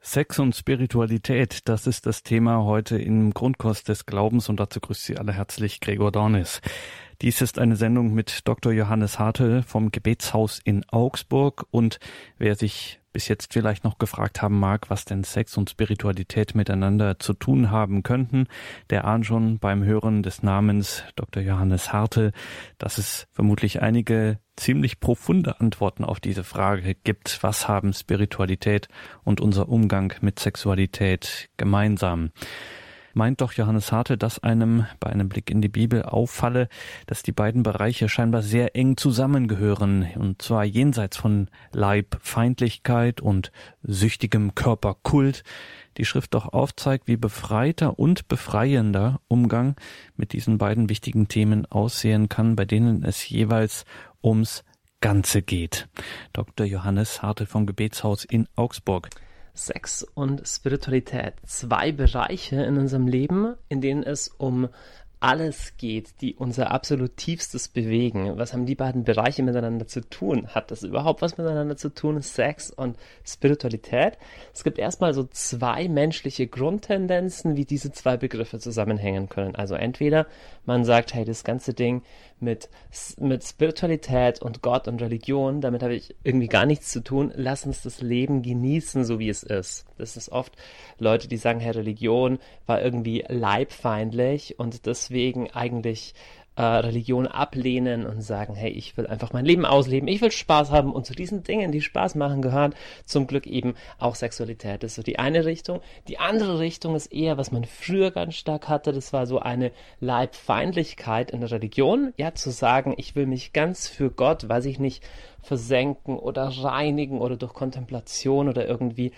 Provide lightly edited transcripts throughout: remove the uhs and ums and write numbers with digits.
Sex und Spiritualität, das ist das Thema heute im Grundkurs des Glaubens und dazu grüßt Sie alle herzlich Gregor Dornis. Dies ist eine Sendung mit Dr. Johannes Hartl vom Gebetshaus in Augsburg und wer sich bis jetzt vielleicht noch gefragt haben mag, was denn Sex und Spiritualität miteinander zu tun haben könnten, der ahnt schon beim Hören des Namens Dr. Johannes Hartl, dass es vermutlich einige ziemlich profunde Antworten auf diese Frage gibt. Was haben Spiritualität und unser Umgang mit Sexualität gemeinsam? Meint doch Johannes Hartl, dass einem bei einem Blick in die Bibel auffalle, dass die beiden Bereiche scheinbar sehr eng zusammengehören, und zwar jenseits von Leibfeindlichkeit und süchtigem Körperkult. Die Schrift doch aufzeigt, wie befreiter und befreiender Umgang mit diesen beiden wichtigen Themen aussehen kann, bei denen es jeweils ums Ganze geht. Dr. Johannes Hartl vom Gebetshaus in Augsburg. Sex und Spiritualität, zwei Bereiche in unserem Leben, in denen es um alles geht, die unser absolut Tiefstes bewegen. Was haben die beiden Bereiche miteinander zu tun? Hat das überhaupt was miteinander zu tun? Sex und Spiritualität? Es gibt erstmal so zwei menschliche Grundtendenzen, wie diese zwei Begriffe zusammenhängen können. Also entweder man sagt, hey, das ganze Ding mit Spiritualität und Gott und Religion, damit habe ich irgendwie gar nichts zu tun. Lass uns das Leben genießen, so wie es ist. Das ist oft Leute, die sagen, hey, Religion war irgendwie leibfeindlich und deswegen eigentlich Religion ablehnen und sagen, hey, ich will einfach mein Leben ausleben, ich will Spaß haben, und zu diesen Dingen, die Spaß machen, gehört zum Glück eben auch Sexualität. Das ist so die eine Richtung. Die andere Richtung ist eher, was man früher ganz stark hatte, das war so eine Leibfeindlichkeit in der Religion, ja, zu sagen, ich will mich ganz für Gott, weiß ich nicht, versenken oder reinigen oder durch Kontemplation oder irgendwie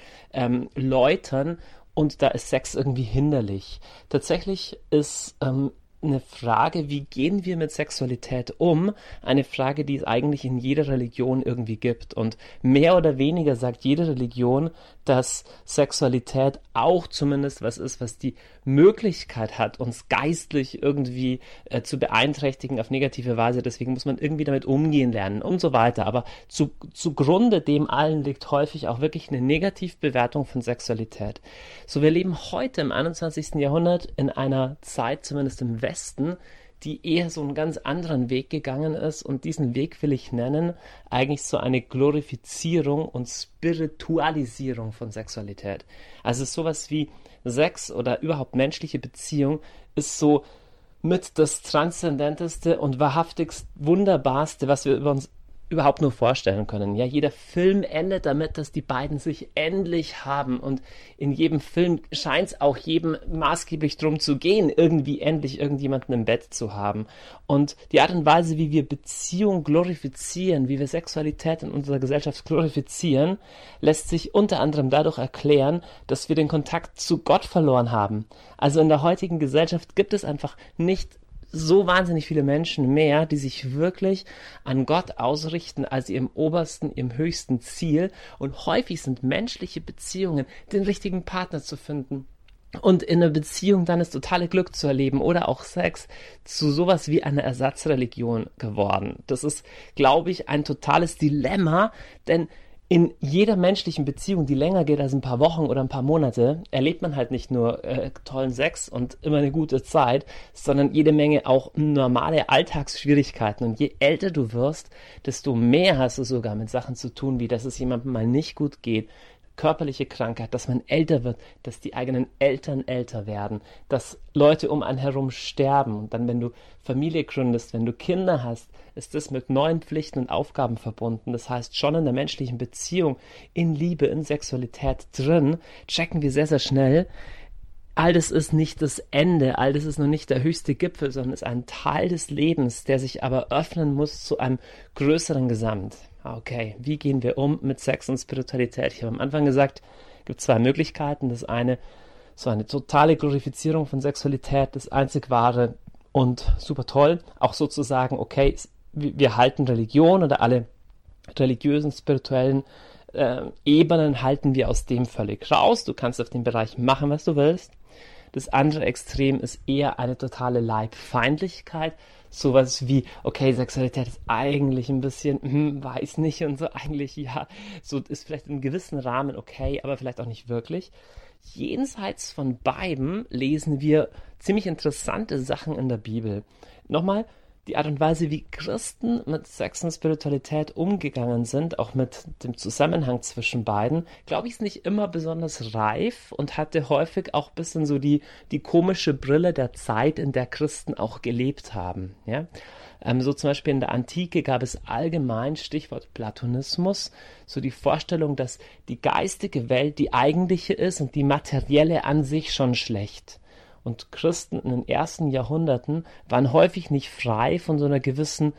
läutern, und da ist Sex irgendwie hinderlich. Tatsächlich ist eine Frage, wie gehen wir mit Sexualität um? Eine Frage, die es eigentlich in jeder Religion irgendwie gibt. Und mehr oder weniger sagt jede Religion, dass Sexualität auch zumindest was ist, was die Möglichkeit hat, uns geistlich irgendwie zu beeinträchtigen auf negative Weise. Deswegen muss man irgendwie damit umgehen lernen und so weiter. Aber zugrunde dem allen liegt häufig auch wirklich eine Negativbewertung von Sexualität. So, wir leben heute im 21. Jahrhundert in einer Zeit, zumindest im Westen, die eher so einen ganz anderen Weg gegangen ist, und diesen Weg will ich nennen, eigentlich so eine Glorifizierung und Spiritualisierung von Sexualität. Also es ist sowas wie Sex oder überhaupt menschliche Beziehung ist so mit das Transzendenteste und wahrhaftigst Wunderbarste, was wir über uns überhaupt nur vorstellen können. Ja, jeder Film endet damit, dass die beiden sich endlich haben, und in jedem Film scheint es auch jedem maßgeblich drum zu gehen, irgendwie endlich irgendjemanden im Bett zu haben. Und die Art und Weise, wie wir Beziehung glorifizieren, wie wir Sexualität in unserer Gesellschaft glorifizieren, lässt sich unter anderem dadurch erklären, dass wir den Kontakt zu Gott verloren haben. Also in der heutigen Gesellschaft gibt es einfach nicht so wahnsinnig viele Menschen mehr, die sich wirklich an Gott ausrichten als ihrem obersten, ihrem höchsten Ziel. Und häufig sind menschliche Beziehungen, den richtigen Partner zu finden und in einer Beziehung dann das totale Glück zu erleben oder auch Sex, zu sowas wie einer Ersatzreligion geworden. Das ist, glaube ich, ein totales Dilemma, denn in jeder menschlichen Beziehung, die länger geht als ein paar Wochen oder ein paar Monate, erlebt man halt nicht nur tollen Sex und immer eine gute Zeit, sondern jede Menge auch normale Alltagsschwierigkeiten. Und je älter du wirst, desto mehr hast du sogar mit Sachen zu tun, wie dass es jemandem mal nicht gut geht, körperliche Krankheit, dass man älter wird, dass die eigenen Eltern älter werden, dass Leute um einen herum sterben. Und dann, wenn du Familie gründest, wenn du Kinder hast, ist das mit neuen Pflichten und Aufgaben verbunden. Das heißt, schon in der menschlichen Beziehung, in Liebe, in Sexualität drin, checken wir sehr, sehr schnell, all das ist nicht das Ende, all das ist noch nicht der höchste Gipfel, sondern ist ein Teil des Lebens, der sich aber öffnen muss zu einem größeren Gesamt. Okay, wie gehen wir um mit Sex und Spiritualität? Ich habe am Anfang gesagt, es gibt zwei Möglichkeiten. Das eine, so eine totale Glorifizierung von Sexualität, das einzig wahre und super toll. Auch sozusagen, okay, wir halten Religion oder alle religiösen, spirituellen Ebenen halten wir aus dem völlig raus. Du kannst auf dem Bereich machen, was du willst. Das andere Extrem ist eher eine totale Leibfeindlichkeit, sowas wie, okay, Sexualität ist eigentlich ein bisschen, weiß nicht und so, eigentlich ja, so ist vielleicht in einem gewissen Rahmen okay, aber vielleicht auch nicht wirklich. Jenseits von beidem lesen wir ziemlich interessante Sachen in der Bibel. Nochmal, die Art und Weise, wie Christen mit Sex und Spiritualität umgegangen sind, auch mit dem Zusammenhang zwischen beiden, glaube ich, ist nicht immer besonders reif und hatte häufig auch ein bisschen so die komische Brille der Zeit, in der Christen auch gelebt haben. Ja? So zum Beispiel in der Antike gab es allgemein, Stichwort Platonismus, so die Vorstellung, dass die geistige Welt die eigentliche ist und die materielle an sich schon schlecht. Und Christen in den ersten Jahrhunderten waren häufig nicht frei von so einer gewissen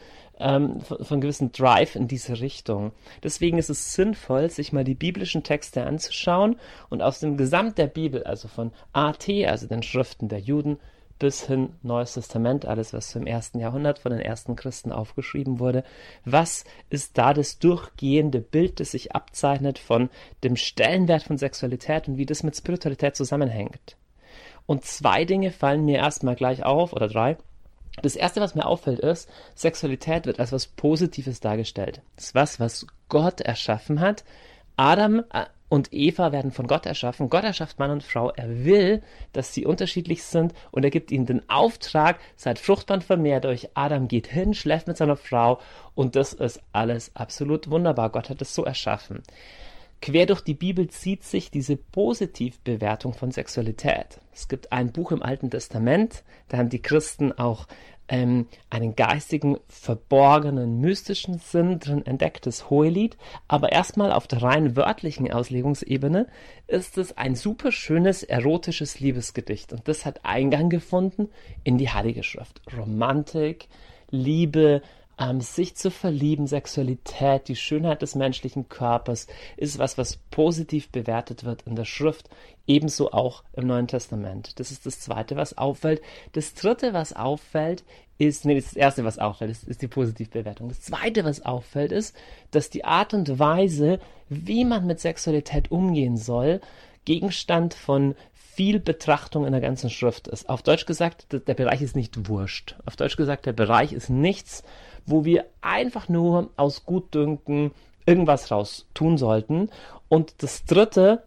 Drive in diese Richtung. Deswegen ist es sinnvoll, sich mal die biblischen Texte anzuschauen und aus dem Gesamt der Bibel, also von AT, also den Schriften der Juden, bis hin Neues Testament, alles was im ersten Jahrhundert von den ersten Christen aufgeschrieben wurde. Was ist da das durchgehende Bild, das sich abzeichnet von dem Stellenwert von Sexualität und wie das mit Spiritualität zusammenhängt? Und 2 Dinge fallen mir erstmal gleich auf, oder 3. Das erste, was mir auffällt, ist, Sexualität wird als was Positives dargestellt. Das ist was Gott erschaffen hat. Adam und Eva werden von Gott erschaffen. Gott erschafft Mann und Frau. Er will, dass sie unterschiedlich sind und er gibt ihnen den Auftrag, seid fruchtbar und vermehrt euch. Adam geht hin, schläft mit seiner Frau und das ist alles absolut wunderbar. Gott hat es so erschaffen. Quer durch die Bibel zieht sich diese Positivbewertung von Sexualität. Es gibt ein Buch im Alten Testament, da haben die Christen auch einen geistigen, verborgenen, mystischen Sinn drin entdeckt, das Hohelied. Aber erstmal auf der rein wörtlichen Auslegungsebene ist es ein super schönes, erotisches Liebesgedicht. Und das hat Eingang gefunden in die Heilige Schrift. Romantik, Liebe, sich zu verlieben, Sexualität, die Schönheit des menschlichen Körpers ist was positiv bewertet wird in der Schrift, ebenso auch im Neuen Testament. Das ist das Zweite, was auffällt. Das Dritte, was auffällt, das Erste, was auffällt, ist die Positivbewertung. Das Zweite, was auffällt, ist, dass die Art und Weise, wie man mit Sexualität umgehen soll, Gegenstand von viel Betrachtung in der ganzen Schrift ist. Auf Deutsch gesagt, der Bereich ist nicht wurscht. Auf Deutsch gesagt, der Bereich ist nichts, wo wir einfach nur aus Gutdünken irgendwas raus tun sollten. Und das Dritte,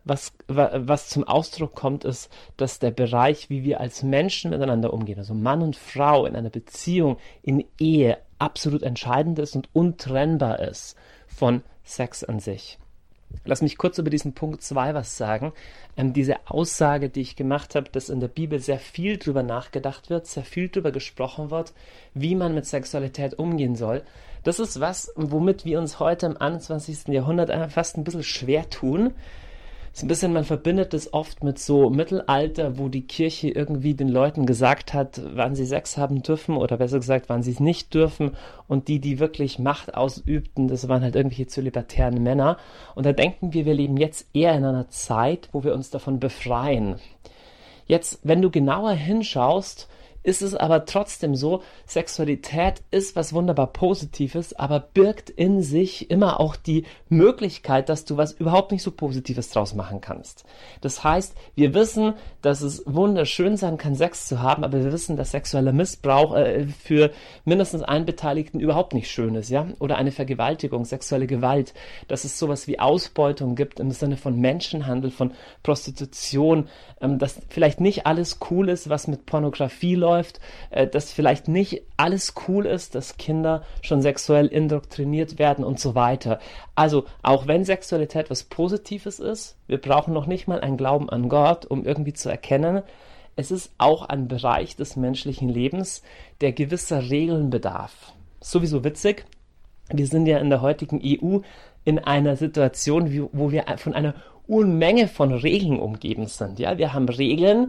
was zum Ausdruck kommt, ist, dass der Bereich, wie wir als Menschen miteinander umgehen, also Mann und Frau in einer Beziehung, in Ehe, absolut entscheidend ist und untrennbar ist von Sex an sich. Lass mich kurz über diesen Punkt 2 was sagen. Diese Aussage, die ich gemacht habe, dass in der Bibel sehr viel drüber nachgedacht wird, sehr viel drüber gesprochen wird, wie man mit Sexualität umgehen soll. Das ist was, womit wir uns heute im 21. Jahrhundert fast ein bisschen schwer tun. So ein bisschen, man verbindet es oft mit so Mittelalter, wo die Kirche irgendwie den Leuten gesagt hat, wann sie Sex haben dürfen oder besser gesagt, wann sie es nicht dürfen und die wirklich Macht ausübten, das waren halt irgendwelche zölibatären Männer und da denken wir leben jetzt eher in einer Zeit, wo wir uns davon befreien. Jetzt, wenn du genauer hinschaust, ist es aber trotzdem so, Sexualität ist was wunderbar Positives, aber birgt in sich immer auch die Möglichkeit, dass du was überhaupt nicht so Positives draus machen kannst. Das heißt, wir wissen, dass es wunderschön sein kann, Sex zu haben, aber wir wissen, dass sexueller Missbrauch für mindestens einen Beteiligten überhaupt nicht schön ist, ja? Oder eine Vergewaltigung, sexuelle Gewalt, dass es sowas wie Ausbeutung gibt im Sinne von Menschenhandel, von Prostitution, dass vielleicht nicht alles cool ist, was mit Pornografie läuft, dass vielleicht nicht alles cool ist, dass Kinder schon sexuell indoktriniert werden und so weiter. Also, auch wenn Sexualität was Positives ist, wir brauchen noch nicht mal einen Glauben an Gott, um irgendwie zu erkennen, es ist auch ein Bereich des menschlichen Lebens, der gewisser Regeln bedarf. Sowieso witzig, wir sind ja in der heutigen EU in einer Situation, wo wir von einer Unmenge von Regeln umgeben sind. Ja, wir haben Regeln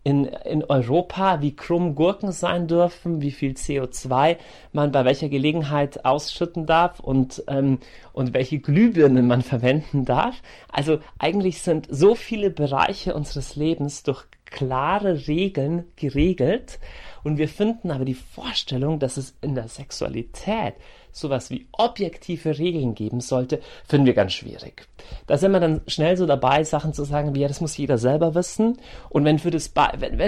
in Europa, wie krumm Gurken sein dürfen, wie viel CO2 man bei welcher Gelegenheit ausschütten darf und welche Glühbirnen man verwenden darf. Also eigentlich sind so viele Bereiche unseres Lebens durch klare Regeln geregelt und wir finden aber die Vorstellung, dass es in der Sexualität sowas wie objektive Regeln geben sollte, finden wir ganz schwierig. Da sind wir dann schnell so dabei, Sachen zu sagen wie, ja, das muss jeder selber wissen. Und wenn für das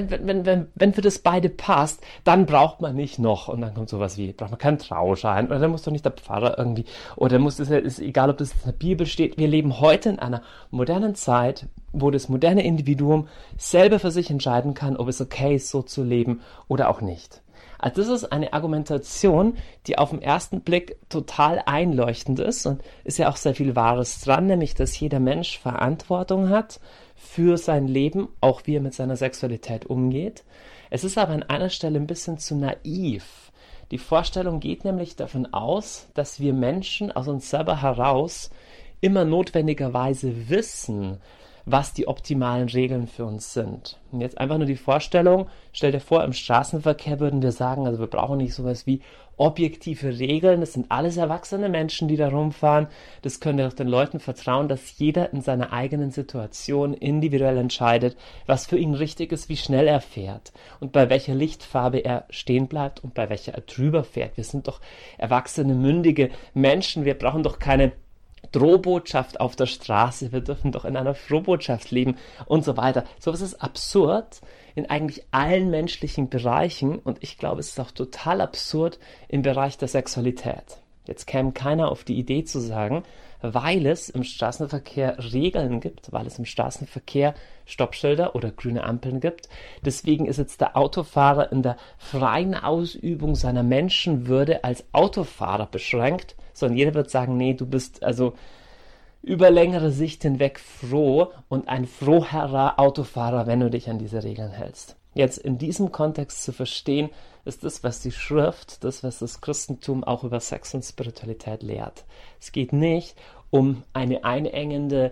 beide passt, dann braucht man nicht noch. Und dann kommt sowas wie, braucht man keinen Trauschein, oder dann muss doch nicht der Pfarrer irgendwie, oder ist egal, ob das in der Bibel steht. Wir leben heute in einer modernen Zeit, wo das moderne Individuum selber für sich entscheiden kann, ob es okay ist, so zu leben oder auch nicht. Also das ist eine Argumentation, die auf den ersten Blick total einleuchtend ist und ist ja auch sehr viel Wahres dran, nämlich dass jeder Mensch Verantwortung hat für sein Leben, auch wie er mit seiner Sexualität umgeht. Es ist aber an einer Stelle ein bisschen zu naiv. Die Vorstellung geht nämlich davon aus, dass wir Menschen aus uns selber heraus immer notwendigerweise wissen, was die optimalen Regeln für uns sind. Und jetzt einfach nur die Vorstellung, stell dir vor, im Straßenverkehr würden wir sagen, also wir brauchen nicht sowas wie objektive Regeln, das sind alles erwachsene Menschen, die da rumfahren, das können wir auch den Leuten vertrauen, dass jeder in seiner eigenen Situation individuell entscheidet, was für ihn richtig ist, wie schnell er fährt und bei welcher Lichtfarbe er stehen bleibt und bei welcher er drüber fährt. Wir sind doch erwachsene, mündige Menschen, wir brauchen doch keine Drohbotschaft auf der Straße, wir dürfen doch in einer Frohbotschaft leben und so weiter. Sowas ist absurd in eigentlich allen menschlichen Bereichen und ich glaube, es ist auch total absurd im Bereich der Sexualität. Jetzt käme keiner auf die Idee zu sagen, weil es im Straßenverkehr Regeln gibt, weil es im Straßenverkehr Stoppschilder oder grüne Ampeln gibt. Deswegen ist jetzt der Autofahrer in der freien Ausübung seiner Menschenwürde als Autofahrer beschränkt, sondern jeder wird sagen, nee, du bist also über längere Sicht hinweg froh und ein froherer Autofahrer, wenn du dich an diese Regeln hältst. Jetzt in diesem Kontext zu verstehen, ist das, was die Schrift, das, was das Christentum auch über Sex und Spiritualität lehrt. Es geht nicht um eine einengende,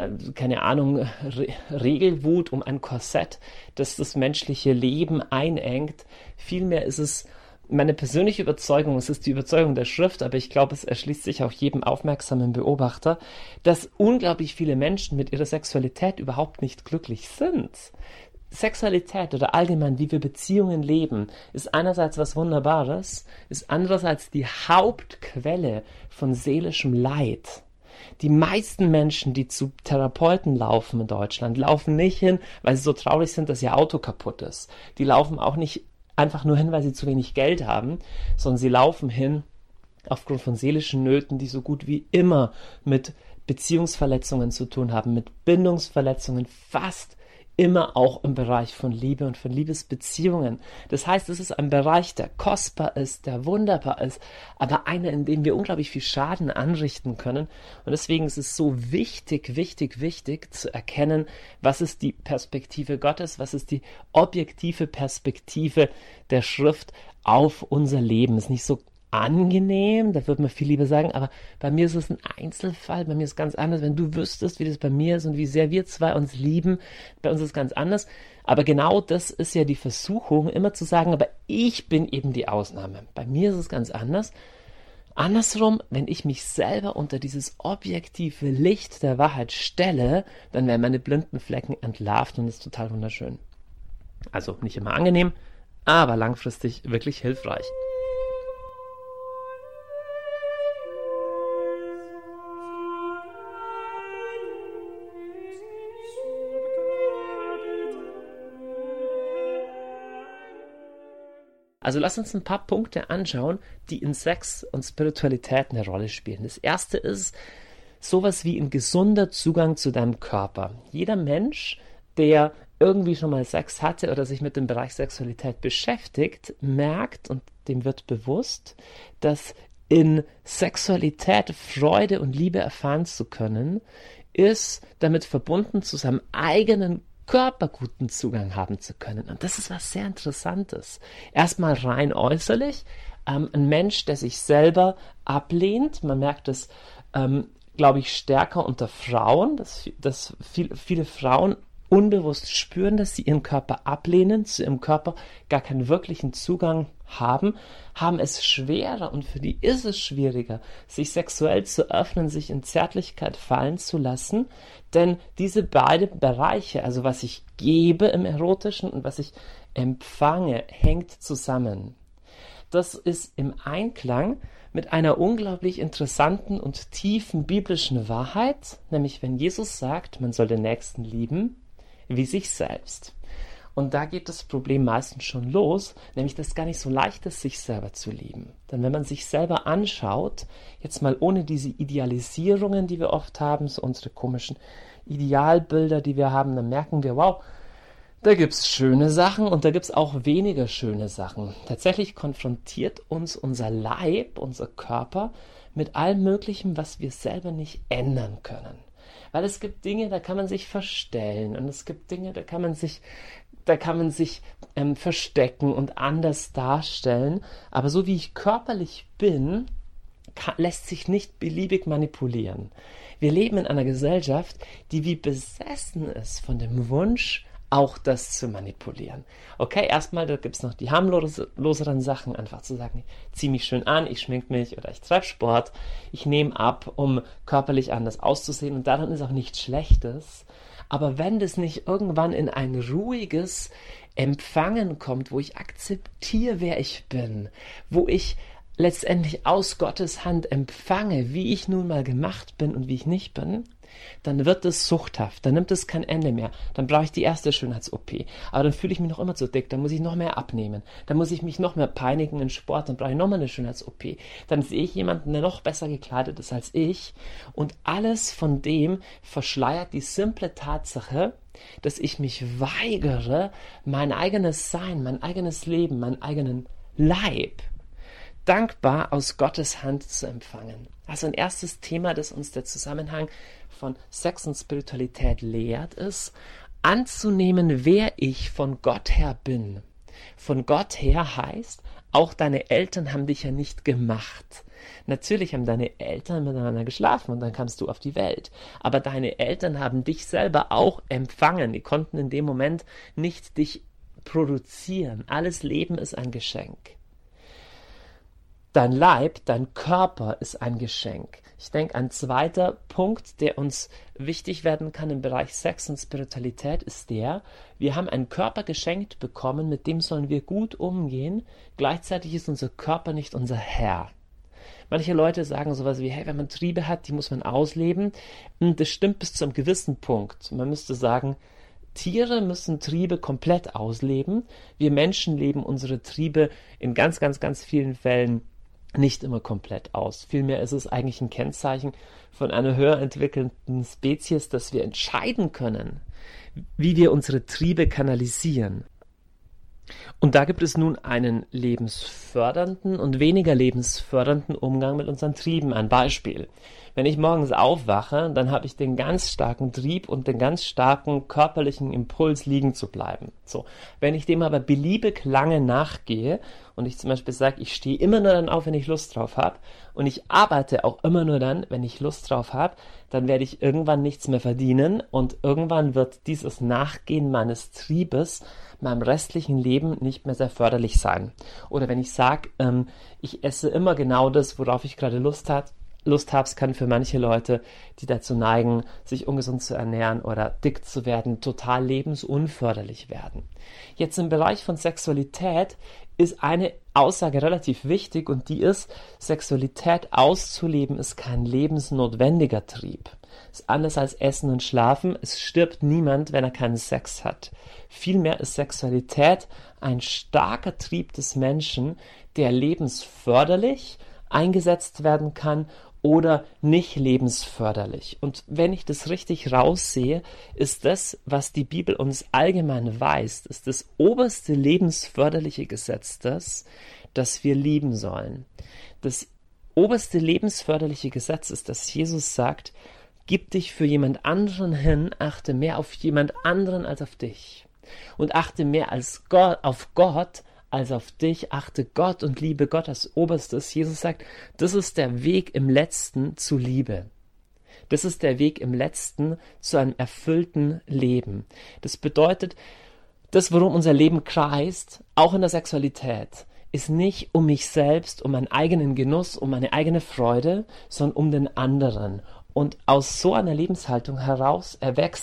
Regelwut, um ein Korsett, das das menschliche Leben einengt. Vielmehr ist es meine persönliche Überzeugung, es ist die Überzeugung der Schrift, aber ich glaube, es erschließt sich auch jedem aufmerksamen Beobachter, dass unglaublich viele Menschen mit ihrer Sexualität überhaupt nicht glücklich sind. Sexualität oder allgemein, wie wir Beziehungen leben, ist einerseits was Wunderbares, ist andererseits die Hauptquelle von seelischem Leid. Die meisten Menschen, die zu Therapeuten laufen in Deutschland, laufen nicht hin, weil sie so traurig sind, dass ihr Auto kaputt ist. Die laufen auch nicht einfach nur hin, weil sie zu wenig Geld haben, sondern sie laufen hin aufgrund von seelischen Nöten, die so gut wie immer mit Beziehungsverletzungen zu tun haben, mit Bindungsverletzungen, fast immer auch im Bereich von Liebe und von Liebesbeziehungen. Das heißt, es ist ein Bereich, der kostbar ist, der wunderbar ist, aber einer, in dem wir unglaublich viel Schaden anrichten können. Und deswegen ist es so wichtig zu erkennen, was ist die Perspektive Gottes, was ist die objektive Perspektive der Schrift auf unser Leben. Es ist nicht so angenehm, da würde man viel lieber sagen, aber bei mir ist es ein Einzelfall, bei mir ist es ganz anders. Wenn du wüsstest, wie das bei mir ist und wie sehr wir zwei uns lieben, bei uns ist es ganz anders. Aber genau das ist ja die Versuchung, immer zu sagen, aber ich bin eben die Ausnahme. Bei mir ist es ganz anders. Andersrum, wenn ich mich selber unter dieses objektive Licht der Wahrheit stelle, dann werden meine blinden Flecken entlarvt und das ist total wunderschön. Also nicht immer angenehm, aber langfristig wirklich hilfreich. Also lass uns ein paar Punkte anschauen, die in Sex und Spiritualität eine Rolle spielen. Das erste ist sowas wie ein gesunder Zugang zu deinem Körper. Jeder Mensch, der irgendwie schon mal Sex hatte oder sich mit dem Bereich Sexualität beschäftigt, merkt und dem wird bewusst, dass in Sexualität Freude und Liebe erfahren zu können, ist damit verbunden, zu seinem eigenen Körper guten Zugang haben zu können. Und das ist was sehr Interessantes. Erstmal rein äußerlich. Ein Mensch, der sich selber ablehnt, man merkt es, glaube ich, stärker unter Frauen, dass viele Frauen unbewusst spüren, dass sie ihren Körper ablehnen, zu ihrem Körper gar keinen wirklichen Zugang haben es schwerer und für die ist es schwieriger, sich sexuell zu öffnen, sich in Zärtlichkeit fallen zu lassen, denn diese beiden Bereiche, also was ich gebe im Erotischen und was ich empfange, hängt zusammen. das ist im Einklang mit einer unglaublich interessanten und tiefen biblischen Wahrheit, nämlich wenn Jesus sagt, man soll den Nächsten lieben wie sich selbst. Und da geht das Problem meistens schon los, nämlich dass es gar nicht so leicht ist, sich selber zu lieben. Denn wenn man sich selber anschaut, jetzt mal ohne diese Idealisierungen, die wir oft haben, so unsere komischen Idealbilder, die wir haben, dann merken wir, wow, da gibt's schöne Sachen und da gibt's auch weniger schöne Sachen. Tatsächlich konfrontiert uns unser Leib, unser Körper mit allem Möglichen, was wir selber nicht ändern können. Weil es gibt Dinge, da kann man sich verstellen und es gibt Dinge, da kann man sich verstecken und anders darstellen. Aber so wie ich körperlich bin, lässt sich nicht beliebig manipulieren. Wir leben in einer Gesellschaft, die wie besessen ist von dem Wunsch, auch das zu manipulieren. Okay, erstmal, da gibt es noch die harmloseren Sachen, einfach zu sagen, ich ziehe mich schön an, ich schmink mich oder ich treibe Sport, ich nehme ab, um körperlich anders auszusehen und daran ist auch nichts Schlechtes. Aber wenn das nicht irgendwann in ein ruhiges Empfangen kommt, wo ich akzeptiere, wer ich bin, wo ich letztendlich aus Gottes Hand empfange, wie ich nun mal gemacht bin und wie ich nicht bin, dann wird es suchthaft, dann nimmt es kein Ende mehr. Dann brauche ich die erste Schönheits-OP. Aber dann fühle ich mich noch immer zu dick, dann muss ich noch mehr abnehmen. Dann muss ich mich noch mehr peinigen in Sport, dann brauche ich nochmal eine Schönheits-OP. Dann sehe ich jemanden, der noch besser gekleidet ist als ich. Und alles von dem verschleiert die simple Tatsache, dass ich mich weigere, mein eigenes Sein, mein eigenes Leben, meinen eigenen Leib dankbar aus Gottes Hand zu empfangen. Also ein erstes Thema, das uns der Zusammenhang von Sex und Spiritualität lehrt, ist, anzunehmen, wer ich von Gott her bin. Von Gott her heißt, auch deine Eltern haben dich ja nicht gemacht. Natürlich haben deine Eltern miteinander geschlafen und dann kamst du auf die Welt. Aber deine Eltern haben dich selber auch empfangen. Die konnten in dem Moment nicht dich produzieren. Alles Leben ist ein Geschenk. Dein Leib, dein Körper ist ein Geschenk. Ich denke, ein zweiter Punkt, der uns wichtig werden kann im Bereich Sex und Spiritualität, ist wir haben einen Körper geschenkt bekommen, mit dem sollen wir gut umgehen. Gleichzeitig ist unser Körper nicht unser Herr. Manche Leute sagen sowas wie, hey, wenn man Triebe hat, die muss man ausleben. Und das stimmt bis zu einem gewissen Punkt. Man müsste sagen, Tiere müssen Triebe komplett ausleben. Wir Menschen leben unsere Triebe in ganz, ganz, ganz vielen Fällen nicht immer komplett aus. Vielmehr ist es eigentlich ein Kennzeichen von einer höher entwickelten Spezies, dass wir entscheiden können, wie wir unsere Triebe kanalisieren. Und da gibt es nun einen lebensfördernden und weniger lebensfördernden Umgang mit unseren Trieben. Ein Beispiel. Wenn ich morgens aufwache, dann habe ich den ganz starken Trieb und den ganz starken körperlichen Impuls, liegen zu bleiben. So. Wenn ich dem aber beliebig lange nachgehe und ich zum Beispiel sage, ich stehe immer nur dann auf, wenn ich Lust drauf habe und ich arbeite auch immer nur dann, wenn ich Lust drauf habe, dann werde ich irgendwann nichts mehr verdienen und irgendwann wird dieses Nachgehen meines Triebes meinem restlichen Leben nicht mehr sehr förderlich sein. Oder wenn ich sage, ich esse immer genau das, worauf ich gerade Lust habe, es kann für manche Leute, die dazu neigen, sich ungesund zu ernähren oder dick zu werden, total lebensunförderlich werden. Jetzt im Bereich von Sexualität ist eine Aussage relativ wichtig und die ist, Sexualität auszuleben ist kein lebensnotwendiger Trieb. Ist anders als Essen und Schlafen. Es stirbt niemand, wenn er keinen Sex hat. Vielmehr ist Sexualität ein starker Trieb des Menschen, der lebensförderlich eingesetzt werden kann oder nicht lebensförderlich. Und wenn ich das richtig raussehe, ist das, was die Bibel uns allgemein weist, ist das oberste lebensförderliche Gesetz das, dass wir lieben sollen. Das oberste lebensförderliche Gesetz ist, dass Jesus sagt, gib dich für jemand anderen hin, achte mehr auf jemand anderen als auf dich. Und achte mehr auf Gott als auf dich, achte Gott und liebe Gott als Oberstes. Jesus sagt, das ist der Weg im Letzten zu Liebe. Das ist der Weg im Letzten zu einem erfüllten Leben. Das bedeutet, das, worum unser Leben kreist, auch in der Sexualität, ist nicht um mich selbst, um meinen eigenen Genuss, um meine eigene Freude, sondern um den anderen. Und aus so einer Lebenshaltung heraus erwächst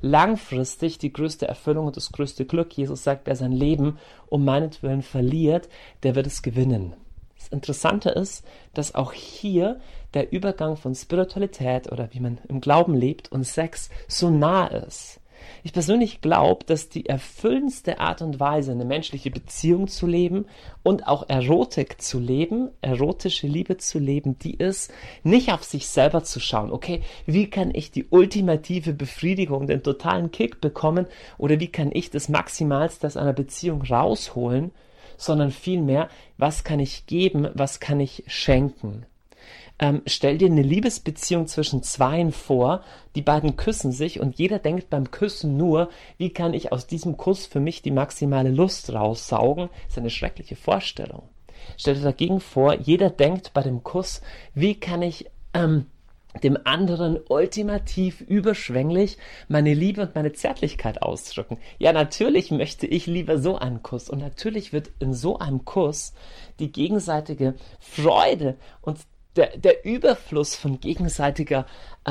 langfristig die größte Erfüllung und das größte Glück. Jesus sagt, wer sein Leben um meinetwillen verliert, der wird es gewinnen. Das Interessante ist, dass auch hier der Übergang von Spiritualität oder wie man im Glauben lebt und Sex so nah ist. Ich persönlich glaube, dass die erfüllendste Art und Weise, eine menschliche Beziehung zu leben und auch Erotik zu leben, erotische Liebe zu leben, die ist, nicht auf sich selber zu schauen. Okay, wie kann ich die ultimative Befriedigung, den totalen Kick bekommen oder wie kann ich das Maximalste aus einer Beziehung rausholen, sondern vielmehr, was kann ich geben, was kann ich schenken. Stell dir eine Liebesbeziehung zwischen Zweien vor, die beiden küssen sich und jeder denkt beim Küssen nur, wie kann ich aus diesem Kuss für mich die maximale Lust raussaugen? Das ist eine schreckliche Vorstellung. Stell dir dagegen vor, jeder denkt bei dem Kuss, wie kann ich dem anderen ultimativ überschwänglich meine Liebe und meine Zärtlichkeit ausdrücken. Ja, natürlich möchte ich lieber so einen Kuss und natürlich wird in so einem Kuss die gegenseitige Freude und der Überfluss von gegenseitiger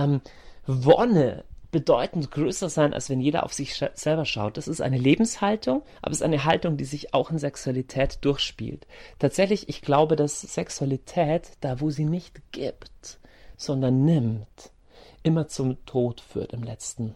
Wonne bedeutend größer sein, als wenn jeder auf sich selber schaut. Das ist eine Lebenshaltung, aber es ist eine Haltung, die sich auch in Sexualität durchspielt. Tatsächlich, ich glaube, dass Sexualität, da wo sie nicht gibt, sondern nimmt, immer zum Tod führt im Letzten.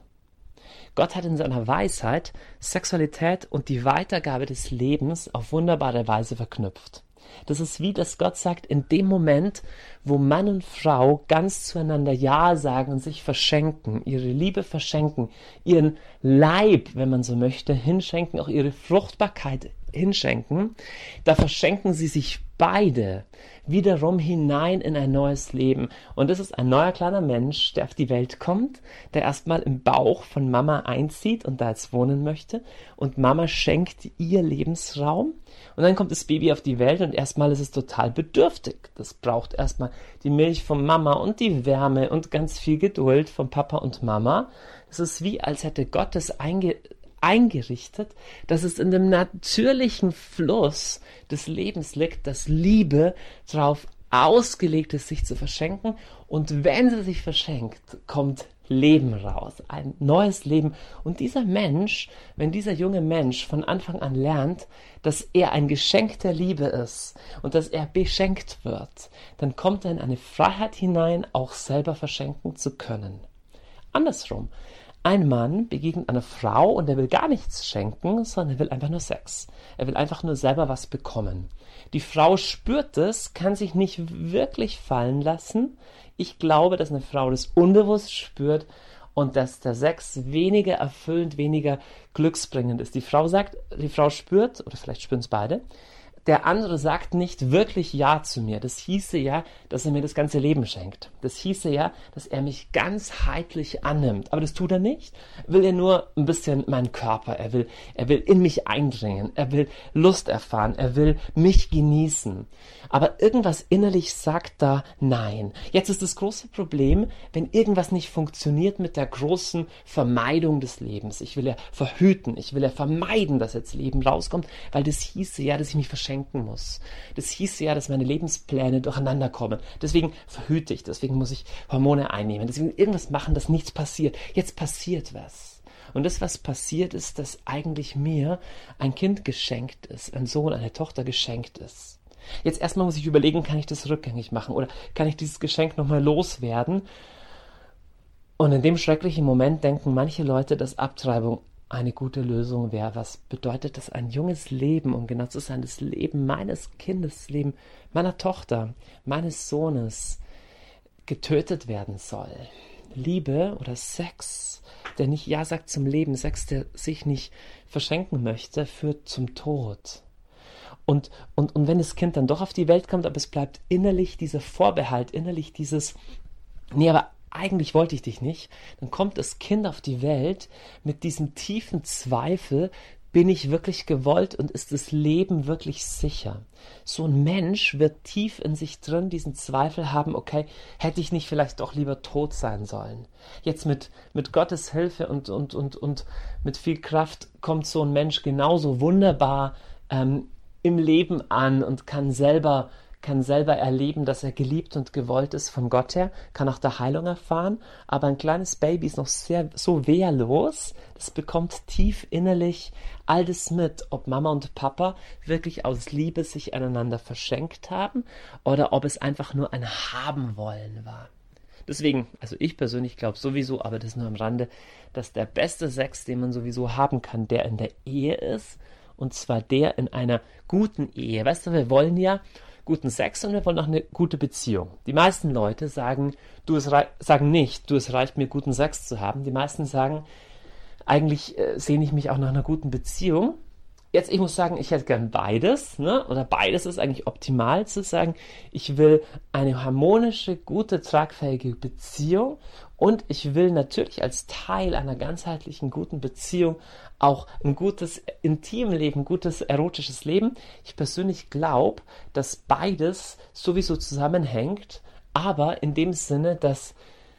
Gott hat in seiner Weisheit Sexualität und die Weitergabe des Lebens auf wunderbare Weise verknüpft. Das ist wie, dass Gott sagt, in dem Moment, wo Mann und Frau ganz zueinander Ja sagen und sich verschenken, ihre Liebe verschenken, ihren Leib, wenn man so möchte, hinschenken, auch ihre Fruchtbarkeit hinschenken, da verschenken sie sich beide wiederum hinein in ein neues Leben. Und das ist ein neuer kleiner Mensch, der auf die Welt kommt, der erstmal im Bauch von Mama einzieht und da jetzt wohnen möchte. Und Mama schenkt ihr Lebensraum. Und dann kommt das Baby auf die Welt und erstmal ist es total bedürftig. Das braucht erstmal die Milch von Mama und die Wärme und ganz viel Geduld von Papa und Mama. Es ist wie, als hätte Gott es eingerichtet, dass es in dem natürlichen Fluss des Lebens liegt, dass Liebe darauf ausgelegt ist, sich zu verschenken. Und wenn sie sich verschenkt, kommt Leben raus, ein neues Leben. Und dieser Mensch, wenn dieser junge Mensch von Anfang an lernt, dass er ein Geschenk der Liebe ist und dass er beschenkt wird, dann kommt er in eine Freiheit hinein, auch selber verschenken zu können. Andersrum. Ein Mann begegnet einer Frau und er will gar nichts schenken, sondern er will einfach nur Sex. Er will einfach nur selber was bekommen. Die Frau spürt es, kann sich nicht wirklich fallen lassen. Ich glaube, dass eine Frau das unbewusst spürt und dass der Sex weniger erfüllend, weniger glücksbringend ist. Die Frau spürt, oder vielleicht spüren es beide, der andere sagt nicht wirklich Ja zu mir. Das hieße ja, dass er mir das ganze Leben schenkt. Das hieße ja, dass er mich ganzheitlich annimmt. Aber das tut er nicht. Will er nur ein bisschen meinen Körper. Er will in mich eindringen. Er will Lust erfahren. Er will mich genießen. Aber irgendwas innerlich sagt da Nein. Jetzt ist das große Problem, wenn irgendwas nicht funktioniert mit der großen Vermeidung des Lebens. Ich will ja verhüten. Ich will ja vermeiden, dass jetzt Leben rauskommt, weil das hieße ja, dass ich mich verschenken muss. Das hieße ja, dass meine Lebenspläne durcheinander kommen. Deswegen verhüte ich, deswegen muss ich Hormone einnehmen, deswegen irgendwas machen, dass nichts passiert. Jetzt passiert was. Und das, was passiert ist, dass eigentlich mir ein Kind geschenkt ist, ein Sohn, eine Tochter geschenkt ist. Jetzt erstmal muss ich überlegen, kann ich das rückgängig machen oder kann ich dieses Geschenk nochmal loswerden? Und in dem schrecklichen Moment denken manche Leute, dass Abtreibung eine gute Lösung wäre. Was bedeutet das, ein junges Leben, um genau zu sein, das Leben meines Kindes, das Leben meiner Tochter, meines Sohnes getötet werden soll? Liebe oder Sex, der nicht Ja sagt zum Leben, Sex, der sich nicht verschenken möchte, führt zum Tod. Und wenn das Kind dann doch auf die Welt kommt, aber es bleibt innerlich dieser Vorbehalt, innerlich dieses, nee, aber eigentlich wollte ich dich nicht, dann kommt das Kind auf die Welt mit diesem tiefen Zweifel, bin ich wirklich gewollt und ist das Leben wirklich sicher? So ein Mensch wird tief in sich drin diesen Zweifel haben, okay, hätte ich nicht vielleicht doch lieber tot sein sollen? Jetzt mit Gottes Hilfe und mit viel Kraft kommt so ein Mensch genauso wunderbar im Leben an und kann selber kann selber erleben, dass er geliebt und gewollt ist von Gott her, kann auch der Heilung erfahren, aber ein kleines Baby ist noch so wehrlos, das bekommt tief innerlich all das mit, ob Mama und Papa wirklich aus Liebe sich aneinander verschenkt haben oder ob es einfach nur ein Haben-Wollen war. Deswegen, also ich persönlich glaube sowieso, aber das nur am Rande, dass der beste Sex, den man sowieso haben kann, der in der Ehe ist, und zwar der in einer guten Ehe. Weißt du, wir wollen ja guten Sex und wir wollen auch eine gute Beziehung. Die meisten Leute sagen nicht, es reicht mir, guten Sex zu haben. Die meisten sagen, eigentlich sehne ich mich auch nach einer guten Beziehung. Jetzt, ich muss sagen, ich hätte gern beides, ne? Oder beides ist eigentlich optimal zu sagen. Ich will eine harmonische, gute, tragfähige Beziehung und ich will natürlich als Teil einer ganzheitlichen, guten Beziehung auch ein gutes Intimleben, ein gutes erotisches Leben. Ich persönlich glaube, dass beides sowieso zusammenhängt, aber in dem Sinne, dass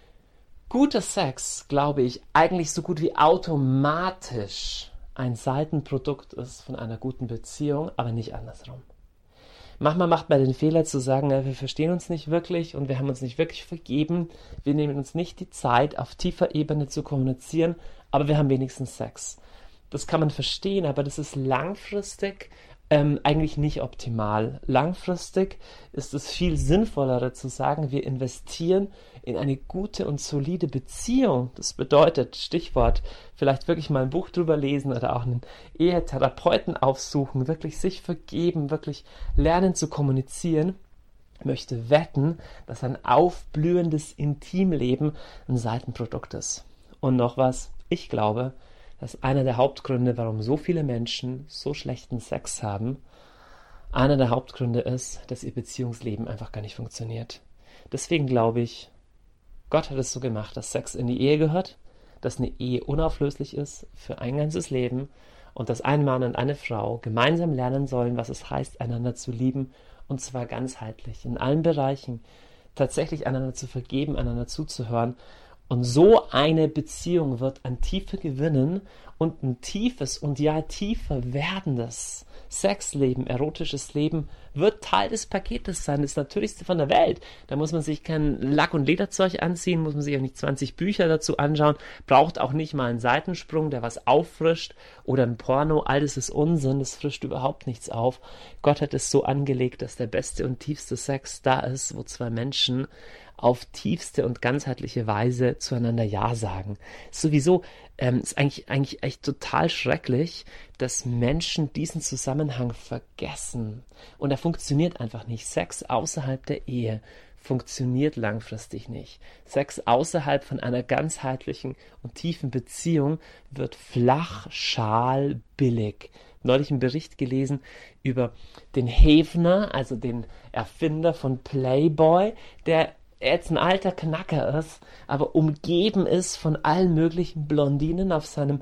guter Sex, glaube ich, eigentlich so gut wie automatisch ein Seitenprodukt ist von einer guten Beziehung, aber nicht andersrum. Manchmal macht man den Fehler zu sagen, wir verstehen uns nicht wirklich und wir haben uns nicht wirklich vergeben, wir nehmen uns nicht die Zeit, auf tiefer Ebene zu kommunizieren, aber wir haben wenigstens Sex. Das kann man verstehen, aber das ist langfristig eigentlich nicht optimal. Langfristig ist es viel sinnvoller zu sagen, wir investieren in eine gute und solide Beziehung. Das bedeutet, Stichwort, vielleicht wirklich mal ein Buch drüber lesen oder auch einen Ehetherapeuten aufsuchen, wirklich sich vergeben, wirklich lernen zu kommunizieren. Ich möchte wetten, dass ein aufblühendes Intimleben ein Seitenprodukt ist. Und noch was, ich glaube, dass einer der Hauptgründe, warum so viele Menschen so schlechten Sex haben, einer der Hauptgründe ist, dass ihr Beziehungsleben einfach gar nicht funktioniert. Deswegen glaube ich, Gott hat es so gemacht, dass Sex in die Ehe gehört, dass eine Ehe unauflöslich ist für ein ganzes Leben und dass ein Mann und eine Frau gemeinsam lernen sollen, was es heißt, einander zu lieben, und zwar ganzheitlich, in allen Bereichen, tatsächlich einander zu vergeben, einander zuzuhören. Und so eine Beziehung wird an Tiefe gewinnen und ein tiefes und ja tiefer werdendes Sexleben, erotisches Leben wird Teil des Paketes sein, das Natürlichste von der Welt. Da muss man sich kein Lack- und Lederzeug anziehen, muss man sich auch nicht 20 Bücher dazu anschauen, braucht auch nicht mal einen Seitensprung, der was auffrischt oder ein Porno, all das ist Unsinn, das frischt überhaupt nichts auf. Gott hat es so angelegt, dass der beste und tiefste Sex da ist, wo zwei Menschen auf tiefste und ganzheitliche Weise zueinander Ja sagen. Sowieso ist eigentlich echt total schrecklich, dass Menschen diesen Zusammenhang vergessen. Und er funktioniert einfach nicht. Sex außerhalb der Ehe funktioniert langfristig nicht. Sex außerhalb von einer ganzheitlichen und tiefen Beziehung wird flach, schal, billig. Neulich einen Bericht gelesen über den Hefner, also den Erfinder von Playboy, der jetzt ein alter Knacker ist, aber umgeben ist von allen möglichen Blondinen auf seinem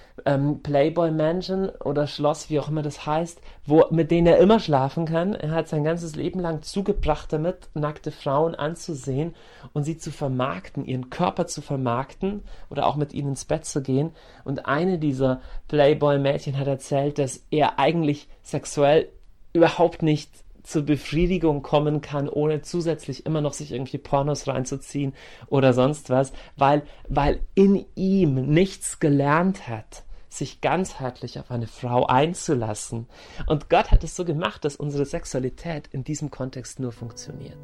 Playboy Mansion oder Schloss, wie auch immer das heißt, mit denen er immer schlafen kann. Er hat sein ganzes Leben lang zugebracht damit, nackte Frauen anzusehen und sie zu vermarkten, ihren Körper zu vermarkten oder auch mit ihnen ins Bett zu gehen. Und eine dieser Playboy-Mädchen hat erzählt, dass er eigentlich sexuell überhaupt nicht zur Befriedigung kommen kann, ohne zusätzlich immer noch sich irgendwie Pornos reinzuziehen oder sonst was, weil in ihm nichts gelernt hat, sich ganzheitlich auf eine Frau einzulassen. Und Gott hat es so gemacht, dass unsere Sexualität in diesem Kontext nur funktioniert.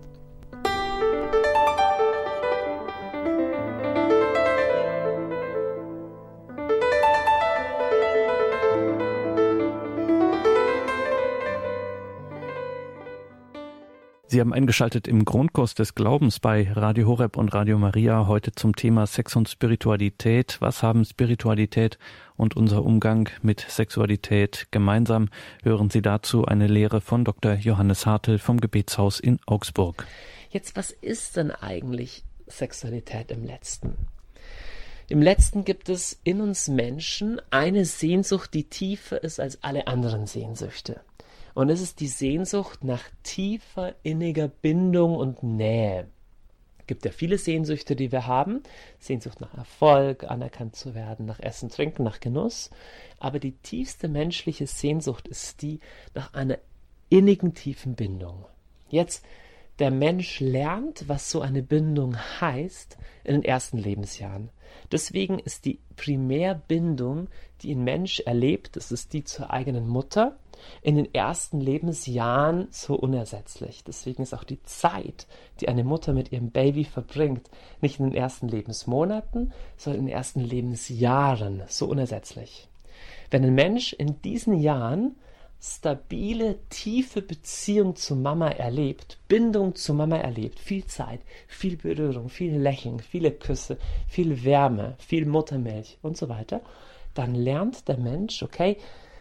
Sie haben eingeschaltet im Grundkurs des Glaubens bei Radio Horeb und Radio Maria, heute zum Thema Sex und Spiritualität. Was haben Spiritualität und unser Umgang mit Sexualität gemeinsam? Hören Sie dazu eine Lehre von Dr. Johannes Hartl vom Gebetshaus in Augsburg. Jetzt, was ist denn eigentlich Sexualität im Letzten? Im Letzten gibt es in uns Menschen eine Sehnsucht, die tiefer ist als alle anderen Sehnsüchte. Und es ist die Sehnsucht nach tiefer, inniger Bindung und Nähe. Es gibt ja viele Sehnsüchte, die wir haben. Sehnsucht nach Erfolg, anerkannt zu werden, nach Essen, Trinken, nach Genuss. Aber die tiefste menschliche Sehnsucht ist die nach einer innigen, tiefen Bindung. Jetzt, der Mensch lernt, was so eine Bindung heißt, in den ersten Lebensjahren. Deswegen ist die Primärbindung, die ein Mensch erlebt, das ist die zur eigenen Mutter, in den ersten Lebensjahren so unersetzlich. Deswegen ist auch die Zeit, die eine Mutter mit ihrem Baby verbringt, nicht in den ersten Lebensmonaten, sondern in den ersten Lebensjahren so unersetzlich. Wenn ein Mensch in diesen Jahren stabile, tiefe Beziehung zu Mama erlebt, Bindung zu Mama erlebt, viel Zeit, viel Berührung, viel Lächeln, viele Küsse, viel Wärme, viel Muttermilch und so weiter, dann lernt der Mensch, okay,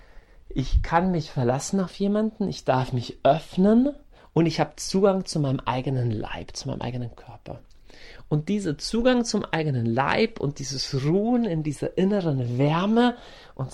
ich kann mich verlassen auf jemanden, ich darf mich öffnen und ich habe Zugang zu meinem eigenen Leib, zu meinem eigenen Körper. Und dieser Zugang zum eigenen Leib und dieses Ruhen in dieser inneren Wärme und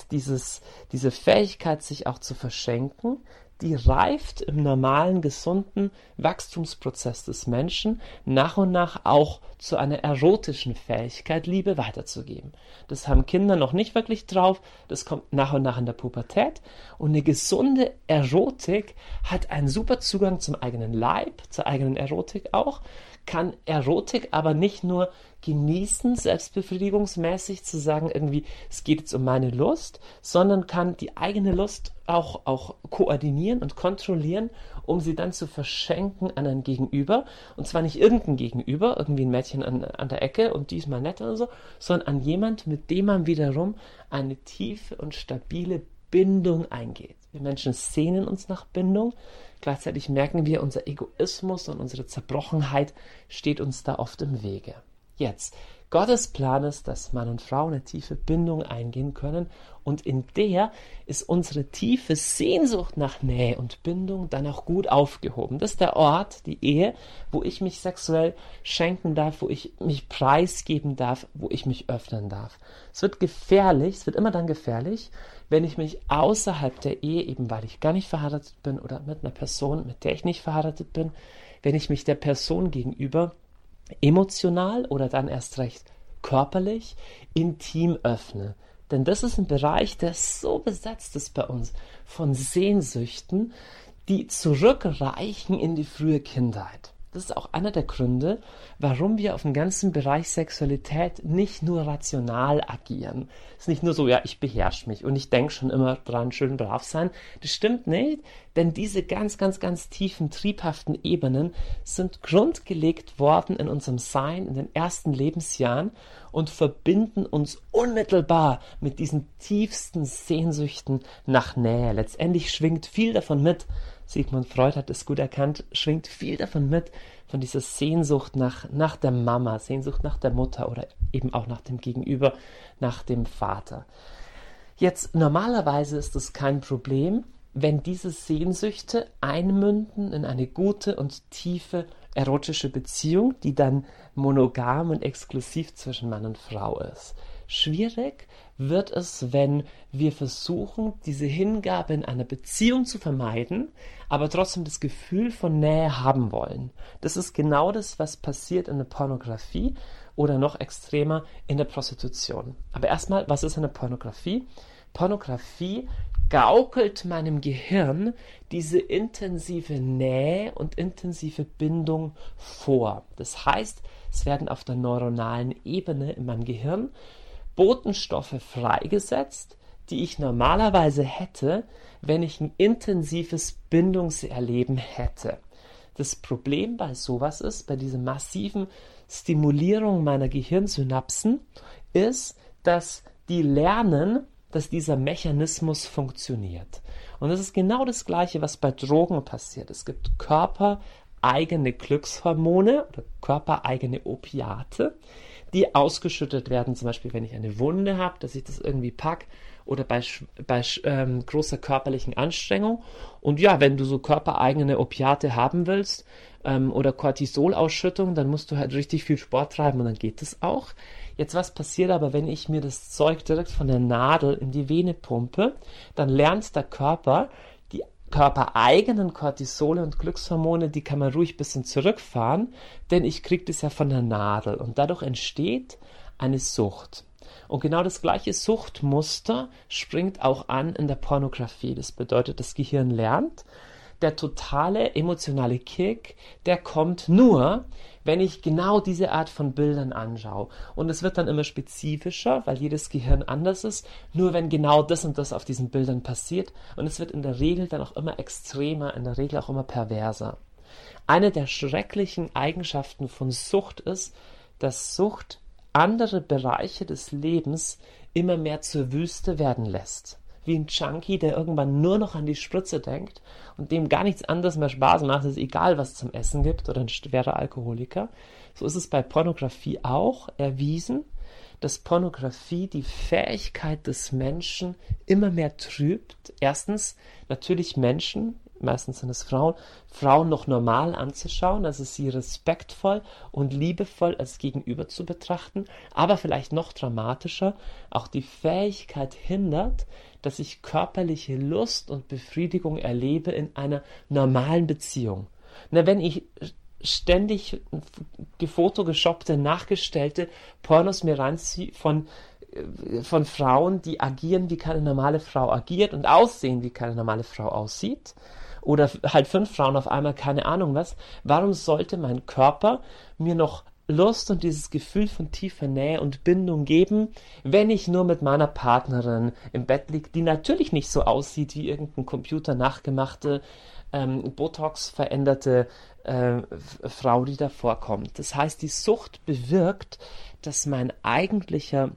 diese Fähigkeit, sich auch zu verschenken, die reift im normalen, gesunden Wachstumsprozess des Menschen nach und nach auch zu einer erotischen Fähigkeit, Liebe weiterzugeben. Das haben Kinder noch nicht wirklich drauf, das kommt nach und nach in der Pubertät. Und eine gesunde Erotik hat einen super Zugang zum eigenen Leib, zur eigenen Erotik auch, kann Erotik aber nicht nur genießen, selbstbefriedigungsmäßig zu sagen, irgendwie, es geht jetzt um meine Lust, sondern kann die eigene Lust auch koordinieren und kontrollieren, um sie dann zu verschenken an ein Gegenüber. Und zwar nicht irgendein Gegenüber, irgendwie ein Mädchen an der Ecke und diesmal nett oder so, sondern an jemand, mit dem man wiederum eine tiefe und stabile Bindung eingeht. Wir Menschen sehnen uns nach Bindung. Gleichzeitig merken wir, unser Egoismus und unsere Zerbrochenheit steht uns da oft im Wege. Jetzt, Gottes Plan ist, dass Mann und Frau eine tiefe Bindung eingehen können und in der ist unsere tiefe Sehnsucht nach Nähe und Bindung dann auch gut aufgehoben. Das ist der Ort, die Ehe, wo ich mich sexuell schenken darf, wo ich mich preisgeben darf, wo ich mich öffnen darf. Es wird gefährlich, es wird immer dann gefährlich, wenn ich mich außerhalb der Ehe, eben weil ich gar nicht verheiratet bin oder mit einer Person, mit der ich nicht verheiratet bin, wenn ich mich der Person gegenüber emotional oder dann erst recht körperlich, intim öffne. Denn das ist ein Bereich, der so besetzt ist bei uns von Sehnsüchten, die zurückreichen in die frühe Kindheit. Das ist auch einer der Gründe, warum wir auf dem ganzen Bereich Sexualität nicht nur rational agieren. Es ist nicht nur so, ja, ich beherrsche mich und ich denke schon immer dran, schön brav sein. Das stimmt nicht, denn diese ganz, ganz, ganz tiefen, triebhaften Ebenen sind grundgelegt worden in unserem Sein in den ersten Lebensjahren und verbinden uns unmittelbar mit diesen tiefsten Sehnsüchten nach Nähe. Letztendlich schwingt viel davon mit, Sigmund Freud hat es gut erkannt, schwingt viel davon mit, von dieser Sehnsucht nach der Mama, Sehnsucht nach der Mutter oder eben auch nach dem Gegenüber, nach dem Vater. Jetzt, normalerweise ist es kein Problem, wenn diese Sehnsüchte einmünden in eine gute und tiefe erotische Beziehung, die dann monogam und exklusiv zwischen Mann und Frau ist. Schwierig wird es, wenn wir versuchen, diese Hingabe in einer Beziehung zu vermeiden, aber trotzdem das Gefühl von Nähe haben wollen. Das ist genau das, was passiert in der Pornografie oder noch extremer in der Prostitution. Aber erstmal, was ist eine Pornografie? Pornografie gaukelt meinem Gehirn diese intensive Nähe und intensive Bindung vor. Das heißt, es werden auf der neuronalen Ebene in meinem Gehirn Botenstoffe freigesetzt, die ich normalerweise hätte, wenn ich ein intensives Bindungserleben hätte. Das Problem bei sowas ist, bei dieser massiven Stimulierung meiner Gehirnsynapsen, ist, dass die lernen, dass dieser Mechanismus funktioniert. Und das ist genau das Gleiche, was bei Drogen passiert. Es gibt körpereigene Glückshormone oder körpereigene Opiate, die ausgeschüttet werden, zum Beispiel, wenn ich eine Wunde habe, dass ich das irgendwie pack oder bei großer körperlichen Anstrengung. Und ja, wenn du so körpereigene Opiate haben willst oder Cortisolausschüttung, dann musst du halt richtig viel Sport treiben und dann geht das auch. Jetzt, was passiert aber, wenn ich mir das Zeug direkt von der Nadel in die Vene pumpe? Dann lernt der Körper, die körpereigenen Cortisole und Glückshormone, die kann man ruhig ein bisschen zurückfahren, denn ich kriege das ja von der Nadel und dadurch entsteht eine Sucht. Und genau das gleiche Suchtmuster springt auch an in der Pornografie. Das bedeutet, das Gehirn lernt, der totale emotionale Kick, der kommt nur, wenn ich genau diese Art von Bildern anschaue. Und es wird dann immer spezifischer, weil jedes Gehirn anders ist, nur wenn genau das und das auf diesen Bildern passiert. Und es wird in der Regel dann auch immer extremer, in der Regel auch immer perverser. Eine der schrecklichen Eigenschaften von Sucht ist, dass Sucht andere Bereiche des Lebens immer mehr zur Wüste werden lässt. Wie ein Junkie, der irgendwann nur noch an die Spritze denkt und dem gar nichts anderes mehr Spaß macht, es ist egal, was es zum Essen gibt, oder ein schwerer Alkoholiker. So ist es bei Pornografie auch erwiesen, dass Pornografie die Fähigkeit des Menschen immer mehr trübt. Erstens natürlich Menschen, meistens sind es Frauen noch normal anzuschauen, also sie respektvoll und liebevoll als Gegenüber zu betrachten, aber vielleicht noch dramatischer, auch die Fähigkeit hindert, dass ich körperliche Lust und Befriedigung erlebe in einer normalen Beziehung. Na, wenn ich ständig gefotoshoppte, nachgestellte Pornos mir reinziehe von Frauen, die agieren, wie keine normale Frau agiert und aussehen, wie keine normale Frau aussieht, oder halt 5 Frauen auf einmal, keine Ahnung was, warum sollte mein Körper mir noch Lust und dieses Gefühl von tiefer Nähe und Bindung geben, wenn ich nur mit meiner Partnerin im Bett liege, die natürlich nicht so aussieht wie irgendein Computer nachgemachte, Botox veränderte Frau, die da vorkommt. Das heißt, die Sucht bewirkt, dass mein eigentliches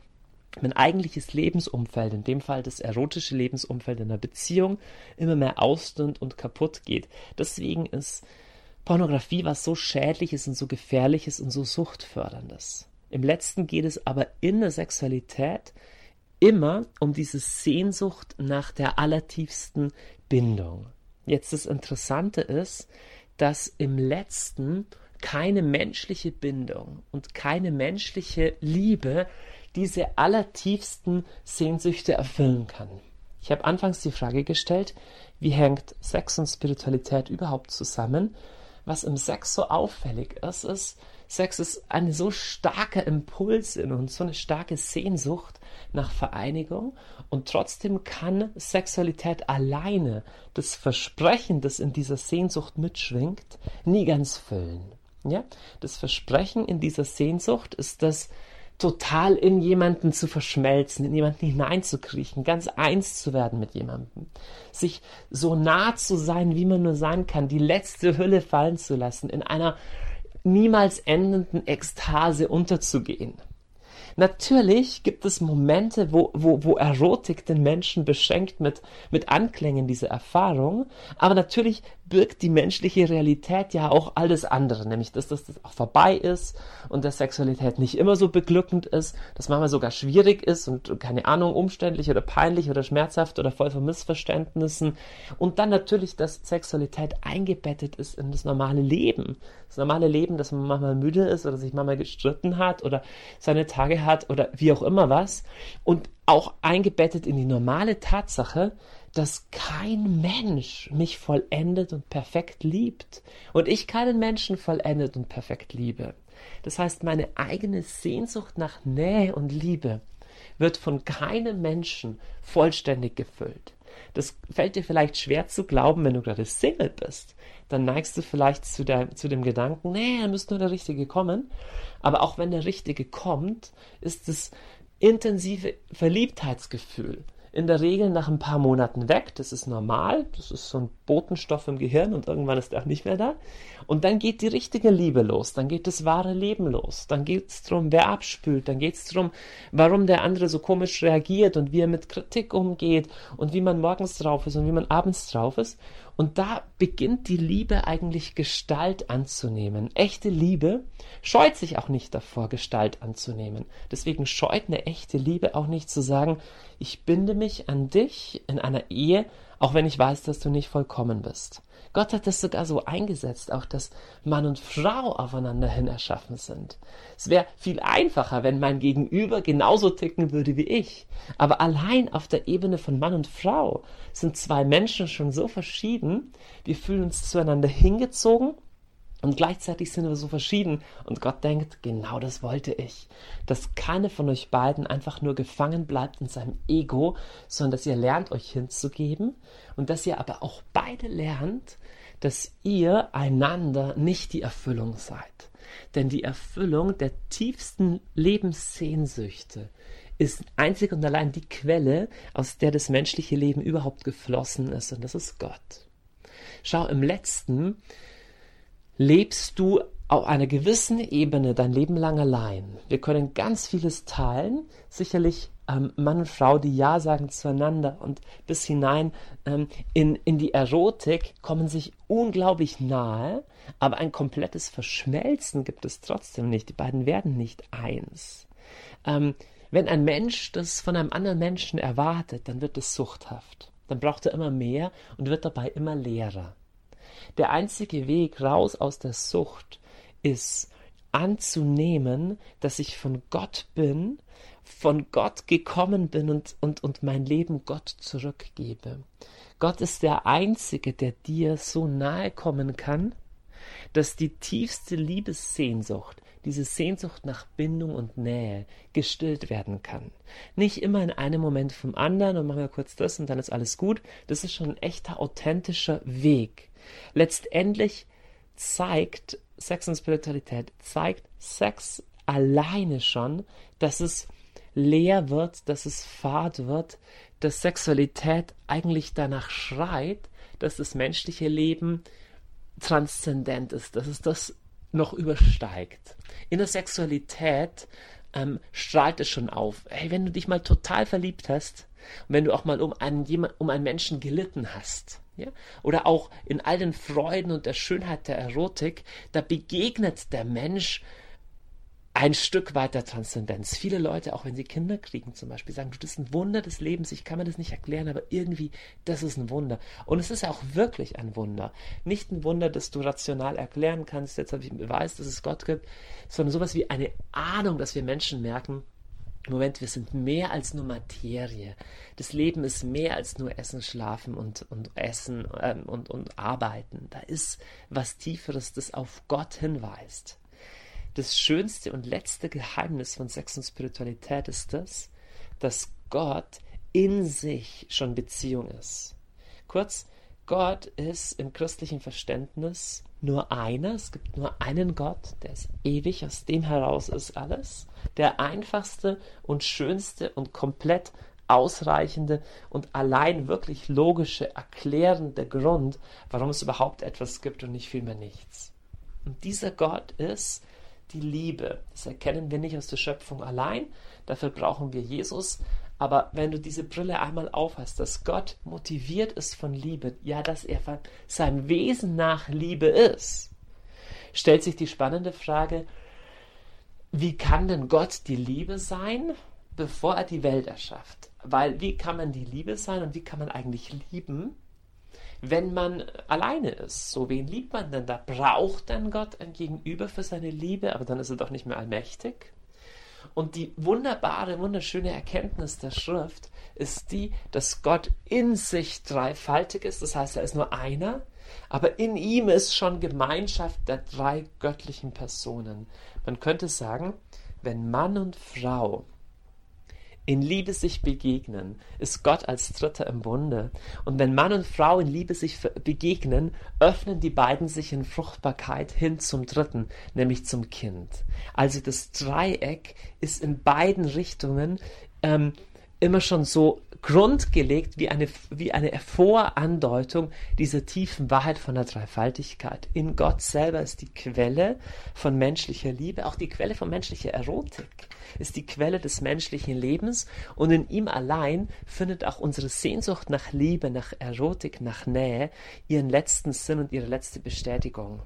Lebensumfeld, in dem Fall das erotische Lebensumfeld in einer Beziehung, immer mehr ausdünnt und kaputt geht. Deswegen ist Pornografie was so Schädliches und so Gefährliches und so Suchtförderndes. Im Letzten geht es aber in der Sexualität immer um diese Sehnsucht nach der allertiefsten Bindung. Jetzt das Interessante ist, dass im Letzten keine menschliche Bindung und keine menschliche Liebe diese allertiefsten Sehnsüchte erfüllen kann. Ich habe anfangs die Frage gestellt, wie hängt Sex und Spiritualität überhaupt zusammen? Was im Sex so auffällig ist, Sex ist ein so starker Impuls in uns, so eine starke Sehnsucht nach Vereinigung, und trotzdem kann Sexualität alleine das Versprechen, das in dieser Sehnsucht mitschwingt, nie ganz füllen. Ja? Das Versprechen in dieser Sehnsucht ist das, total in jemanden zu verschmelzen, in jemanden hineinzukriechen, ganz eins zu werden mit jemandem, sich so nah zu sein, wie man nur sein kann, die letzte Hülle fallen zu lassen, in einer niemals endenden Ekstase unterzugehen. Natürlich gibt es Momente, wo Erotik den Menschen beschenkt mit Anklängen dieser Erfahrung, aber natürlich birgt die menschliche Realität ja auch alles andere, nämlich dass das auch vorbei ist und dass Sexualität nicht immer so beglückend ist, dass manchmal sogar schwierig ist und, keine Ahnung, umständlich oder peinlich oder schmerzhaft oder voll von Missverständnissen, und dann natürlich, dass Sexualität eingebettet ist in das normale Leben. Das normale Leben, dass man manchmal müde ist oder sich manchmal gestritten hat oder seine Tage hat oder wie auch immer was, und auch eingebettet in die normale Tatsache, dass kein Mensch mich vollendet und perfekt liebt und ich keinen Menschen vollendet und perfekt liebe. Das heißt, meine eigene Sehnsucht nach Nähe und Liebe wird von keinem Menschen vollständig gefüllt. Das fällt dir vielleicht schwer zu glauben, wenn du gerade Single bist. Dann neigst du vielleicht zu dem Gedanken, nee, da müsste nur der Richtige kommen. Aber auch wenn der Richtige kommt, ist das intensive Verliebtheitsgefühl in der Regel nach ein paar Monaten weg. Das ist normal, das ist so ein Botenstoff im Gehirn und irgendwann ist er auch nicht mehr da. Und dann geht die richtige Liebe los, dann geht das wahre Leben los. Dann geht es darum, wer abspült, dann geht es darum, warum der andere so komisch reagiert und wie er mit Kritik umgeht und wie man morgens drauf ist und wie man abends drauf ist. Und da beginnt die Liebe eigentlich Gestalt anzunehmen. Echte Liebe scheut sich auch nicht davor, Gestalt anzunehmen. Deswegen scheut eine echte Liebe auch nicht zu sagen, ich binde mich an dich in einer Ehe, auch wenn ich weiß, dass du nicht vollkommen bist. Gott hat das sogar so eingesetzt, auch dass Mann und Frau aufeinander hin erschaffen sind. Es wäre viel einfacher, wenn mein Gegenüber genauso ticken würde wie ich. Aber allein auf der Ebene von Mann und Frau sind zwei Menschen schon so verschieden, wir fühlen uns zueinander hingezogen Und gleichzeitig sind wir so verschieden. Und Gott denkt, genau das wollte ich. Dass keiner von euch beiden einfach nur gefangen bleibt in seinem Ego, sondern dass ihr lernt, euch hinzugeben. Und dass ihr aber auch beide lernt, dass ihr einander nicht die Erfüllung seid. Denn die Erfüllung der tiefsten Lebenssehnsüchte ist einzig und allein die Quelle, aus der das menschliche Leben überhaupt geflossen ist. Und das ist Gott. Schau, im Letzten lebst du auf einer gewissen Ebene dein Leben lang allein. Wir können ganz vieles teilen, sicherlich Mann und Frau, die Ja sagen zueinander und bis hinein in die Erotik kommen sich unglaublich nahe, aber ein komplettes Verschmelzen gibt es trotzdem nicht. Die beiden werden nicht eins. Wenn ein Mensch das von einem anderen Menschen erwartet, dann wird es suchthaft. Dann braucht er immer mehr und wird dabei immer leerer. Der einzige Weg raus aus der Sucht ist anzunehmen, dass ich von Gott bin, von Gott gekommen bin und mein Leben Gott zurückgebe. Gott ist der Einzige, der dir so nahe kommen kann, dass die tiefste Liebessehnsucht, diese Sehnsucht nach Bindung und Nähe, gestillt werden kann. Nicht immer in einem Moment vom anderen und machen wir kurz das und dann ist alles gut. Das ist schon ein echter, authentischer Weg. Letztendlich zeigt Sex und Spiritualität, zeigt Sex alleine schon, dass es leer wird, dass es fad wird, dass Sexualität eigentlich danach schreit, dass das menschliche Leben transzendent ist, dass es das noch übersteigt. In der Sexualität strahlt es schon auf. Hey, wenn du dich mal total verliebt hast und wenn du auch mal um einen Menschen gelitten hast, ja, oder auch in all den Freuden und der Schönheit der Erotik, da begegnet der Mensch ein Stück weit der Transzendenz. Viele Leute, auch wenn sie Kinder kriegen zum Beispiel, sagen, das ist ein Wunder des Lebens, ich kann mir das nicht erklären, aber irgendwie, das ist ein Wunder. Und es ist auch wirklich ein Wunder. Nicht ein Wunder, das du rational erklären kannst, jetzt habe ich einen Beweis, dass es Gott gibt, sondern sowas wie eine Ahnung, dass wir Menschen merken, Moment, wir sind mehr als nur Materie. Das Leben ist mehr als nur Essen, Schlafen und Essen und Arbeiten. Da ist was Tieferes, das auf Gott hinweist. Das schönste und letzte Geheimnis von Sex und Spiritualität ist das, dass Gott in sich schon Beziehung ist. Kurz, Gott ist im christlichen Verständnis nur einer. Es gibt nur einen Gott, der ist ewig, aus dem heraus ist alles. Der einfachste und schönste und komplett ausreichende und allein wirklich logische, erklärende Grund, warum es überhaupt etwas gibt und nicht vielmehr nichts. Und dieser Gott ist die Liebe. Das erkennen wir nicht aus der Schöpfung allein, dafür brauchen wir Jesus. Aber wenn du diese Brille einmal aufhast, dass Gott motiviert ist von Liebe, ja, dass er von seinem Wesen nach Liebe ist, stellt sich die spannende Frage, wie kann denn Gott die Liebe sein, bevor er die Welt erschafft? Weil wie kann man die Liebe sein und wie kann man eigentlich lieben, wenn man alleine ist? So, wen liebt man denn da? Braucht dann Gott ein Gegenüber für seine Liebe? Aber dann ist er doch nicht mehr allmächtig. Und die wunderbare, wunderschöne Erkenntnis der Schrift ist die, dass Gott in sich dreifaltig ist. Das heißt, er ist nur einer, aber in ihm ist schon Gemeinschaft der drei göttlichen Personen. Man könnte sagen, wenn Mann und Frau in Liebe sich begegnen, ist Gott als Dritter im Bunde. Und wenn Mann und Frau in Liebe sich begegnen, öffnen die beiden sich in Fruchtbarkeit hin zum Dritten, nämlich zum Kind. Also das Dreieck ist in beiden Richtungen immer schon so grundgelegt wie eine Vorandeutung dieser tiefen Wahrheit von der Dreifaltigkeit. In Gott selber ist die Quelle von menschlicher Liebe, auch die Quelle von menschlicher Erotik, ist die Quelle des menschlichen Lebens und in ihm allein findet auch unsere Sehnsucht nach Liebe, nach Erotik, nach Nähe ihren letzten Sinn und ihre letzte Bestätigung.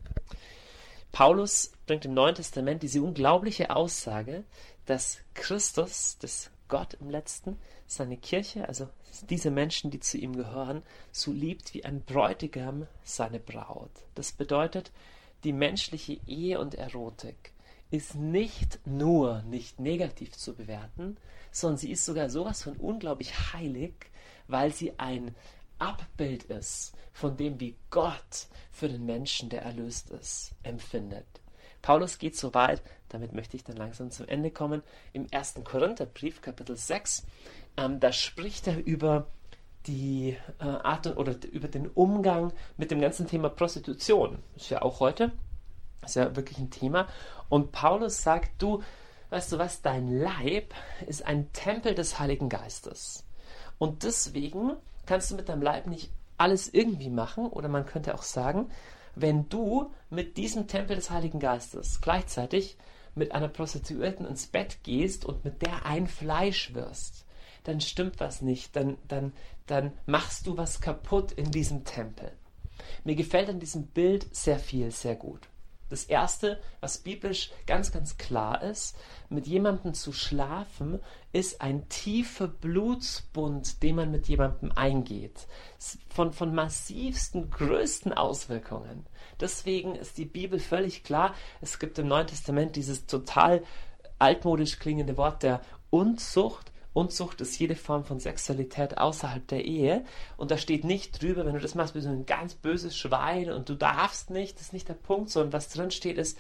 Paulus bringt im Neuen Testament diese unglaubliche Aussage, dass Christus, das Gott im Letzten, seine Kirche, also diese Menschen, die zu ihm gehören, so liebt wie ein Bräutigam seine Braut. Das bedeutet, die menschliche Ehe und Erotik ist nicht nur nicht negativ zu bewerten, sondern sie ist sogar sowas von unglaublich heilig, weil sie ein Abbild ist von dem, wie Gott für den Menschen, der erlöst ist, empfindet. Paulus geht so weit, damit möchte ich dann langsam zum Ende kommen, im 1. Korintherbrief, Kapitel 6, da spricht er über die Art oder über den Umgang mit dem ganzen Thema Prostitution. Das ist ja auch heute, ist ja wirklich ein Thema. Und Paulus sagt, du, weißt du was, dein Leib ist ein Tempel des Heiligen Geistes. Und deswegen kannst du mit deinem Leib nicht alles irgendwie machen, oder man könnte auch sagen, wenn du mit diesem Tempel des Heiligen Geistes gleichzeitig mit einer Prostituierten ins Bett gehst und mit der ein Fleisch wirst, dann stimmt was nicht, dann machst du was kaputt in diesem Tempel. Mir gefällt an diesem Bild sehr viel, sehr gut. Das Erste, was biblisch ganz, ganz klar ist, mit jemandem zu schlafen, ist ein tiefer Blutsbund, den man mit jemandem eingeht. Von massivsten, größten Auswirkungen. Deswegen ist die Bibel völlig klar. Es gibt im Neuen Testament dieses total altmodisch klingende Wort der Unzucht. Unzucht ist jede Form von Sexualität außerhalb der Ehe. Und da steht nicht drüber, wenn du das machst, bist du ein ganz böses Schwein und du darfst nicht, das ist nicht der Punkt, sondern was drin steht ist,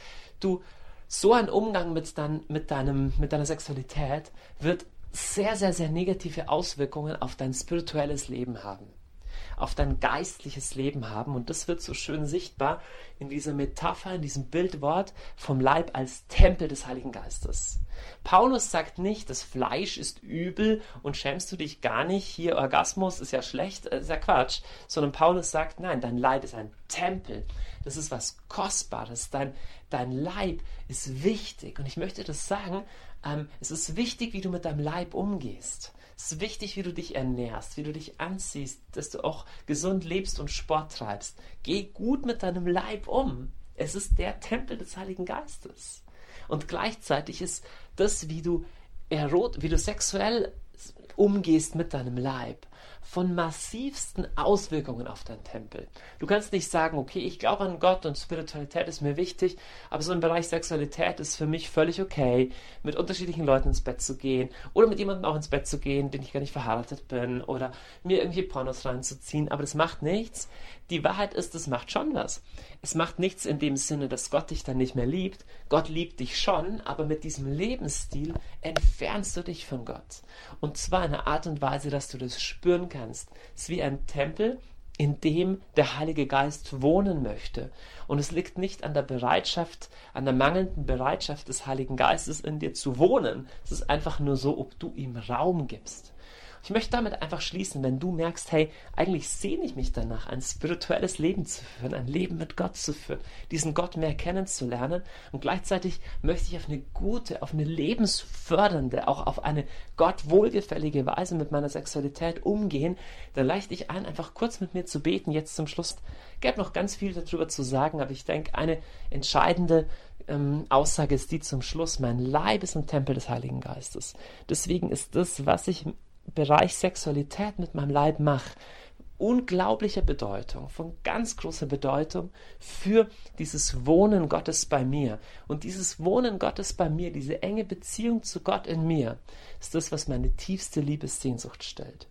so ein Umgang mit deiner Sexualität wird sehr, sehr, sehr negative Auswirkungen auf dein spirituelles Leben haben, auf dein geistliches Leben haben. Und das wird so schön sichtbar in dieser Metapher, in diesem Bildwort vom Leib als Tempel des Heiligen Geistes. Paulus sagt nicht, das Fleisch ist übel und schämst du dich gar nicht, hier Orgasmus ist ja schlecht, ist ja Quatsch, sondern Paulus sagt, nein, dein Leib ist ein Tempel, das ist was Kostbares, dein Leib ist wichtig. Und ich möchte das sagen, es ist wichtig, wie du mit deinem Leib umgehst. Es ist wichtig, wie du dich ernährst, wie du dich anziehst, dass du auch gesund lebst und Sport treibst. Geh gut mit deinem Leib um. Es ist der Tempel des Heiligen Geistes. Und gleichzeitig ist das, wie du sexuell umgehst mit deinem Leib, von massivsten Auswirkungen auf deinen Tempel. Du kannst nicht sagen, okay, ich glaube an Gott und Spiritualität ist mir wichtig, aber so im Bereich Sexualität ist für mich völlig okay, mit unterschiedlichen Leuten ins Bett zu gehen oder mit jemandem auch ins Bett zu gehen, den ich gar nicht verheiratet bin, oder mir irgendwie Pornos reinzuziehen, aber das macht nichts. Die Wahrheit ist, es macht schon was. Es macht nichts in dem Sinne, dass Gott dich dann nicht mehr liebt. Gott liebt dich schon, aber mit diesem Lebensstil entfernst du dich von Gott. Und zwar in einer Art und Weise, dass du das spüren kannst. Es ist wie ein Tempel, in dem der Heilige Geist wohnen möchte. Und es liegt nicht an der mangelnden Bereitschaft des Heiligen Geistes in dir zu wohnen. Es ist einfach nur so, ob du ihm Raum gibst. Ich möchte damit einfach schließen, wenn du merkst, hey, eigentlich sehne ich mich danach, ein spirituelles Leben zu führen, ein Leben mit Gott zu führen, diesen Gott mehr kennenzulernen, und gleichzeitig möchte ich auf eine gute, auf eine lebensfördernde, auch auf eine Gott wohlgefällige Weise mit meiner Sexualität umgehen, dann lade ich dich ein, einfach kurz mit mir zu beten, jetzt zum Schluss. Ich habe noch ganz viel darüber zu sagen, aber ich denke, eine entscheidende Aussage ist die zum Schluss: Mein Leib ist ein Tempel des Heiligen Geistes. Deswegen ist das, was ich im Bereich Sexualität mit meinem Leib mache, unglaublicher Bedeutung, von ganz großer Bedeutung für dieses Wohnen Gottes bei mir. Und dieses Wohnen Gottes bei mir, diese enge Beziehung zu Gott in mir, ist das, was meine tiefste Liebessehnsucht stellt.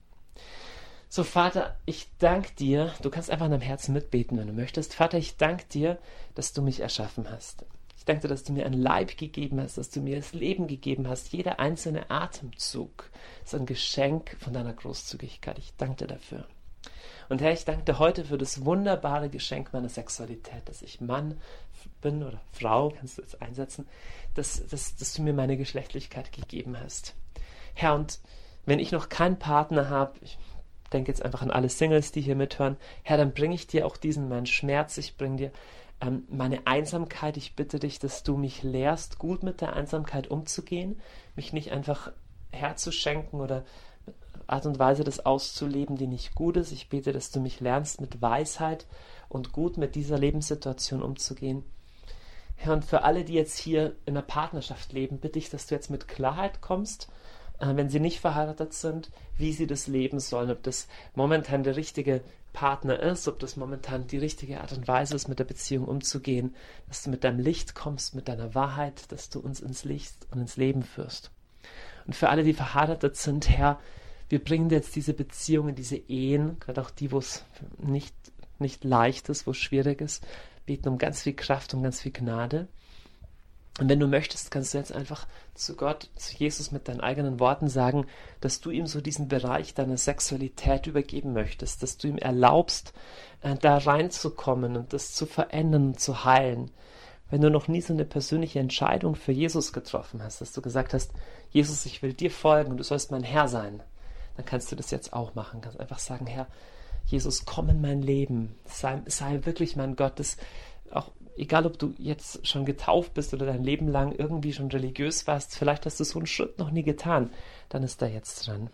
So, Vater, ich danke dir, du kannst einfach in deinem Herzen mitbeten, wenn du möchtest. Vater, ich danke dir, dass du mich erschaffen hast. Ich danke dir, dass du mir ein Leib gegeben hast, dass du mir das Leben gegeben hast. Jeder einzelne Atemzug ist ein Geschenk von deiner Großzügigkeit. Ich danke dir dafür. Und Herr, ich danke dir heute für das wunderbare Geschenk meiner Sexualität, dass ich Mann bin oder Frau, kannst du jetzt einsetzen, dass du mir meine Geschlechtlichkeit gegeben hast. Herr, und wenn ich noch keinen Partner habe, ich denke jetzt einfach an alle Singles, die hier mithören, Herr, dann bringe ich dir auch meinen Schmerz, ich bringe dir meine Einsamkeit. Ich bitte dich, dass du mich lehrst, gut mit der Einsamkeit umzugehen, mich nicht einfach herzuschenken oder Art und Weise das auszuleben, die nicht gut ist. Ich bete, dass du mich lernst, mit Weisheit und gut mit dieser Lebenssituation umzugehen. Herr, und für alle, die jetzt hier in einer Partnerschaft leben, bitte ich, dass du jetzt mit Klarheit kommst, wenn sie nicht verheiratet sind, wie sie das leben sollen, ob das momentan der richtige Partner ist, ob das momentan die richtige Art und Weise ist, mit der Beziehung umzugehen, dass du mit deinem Licht kommst, mit deiner Wahrheit, dass du uns ins Licht und ins Leben führst. Und für alle, die verheiratet sind, Herr, Wir bringen dir jetzt diese Beziehungen, diese Ehen, gerade auch die, wo es nicht leicht ist, wo es schwierig ist, beten um ganz viel Kraft, um ganz viel Gnade. Und wenn du möchtest, kannst du jetzt einfach zu Gott, zu Jesus mit deinen eigenen Worten sagen, dass du ihm so diesen Bereich deiner Sexualität übergeben möchtest, dass du ihm erlaubst, da reinzukommen und das zu verändern und zu heilen. Wenn du noch nie so eine persönliche Entscheidung für Jesus getroffen hast, dass du gesagt hast, Jesus, ich will dir folgen und du sollst mein Herr sein, dann kannst du das jetzt auch machen. Kannst einfach sagen, Herr, Jesus, komm in mein Leben, sei wirklich mein Gott. Das auch egal, ob du jetzt schon getauft bist oder dein Leben lang irgendwie schon religiös warst, vielleicht hast du so einen Schritt noch nie getan, dann ist da jetzt dran.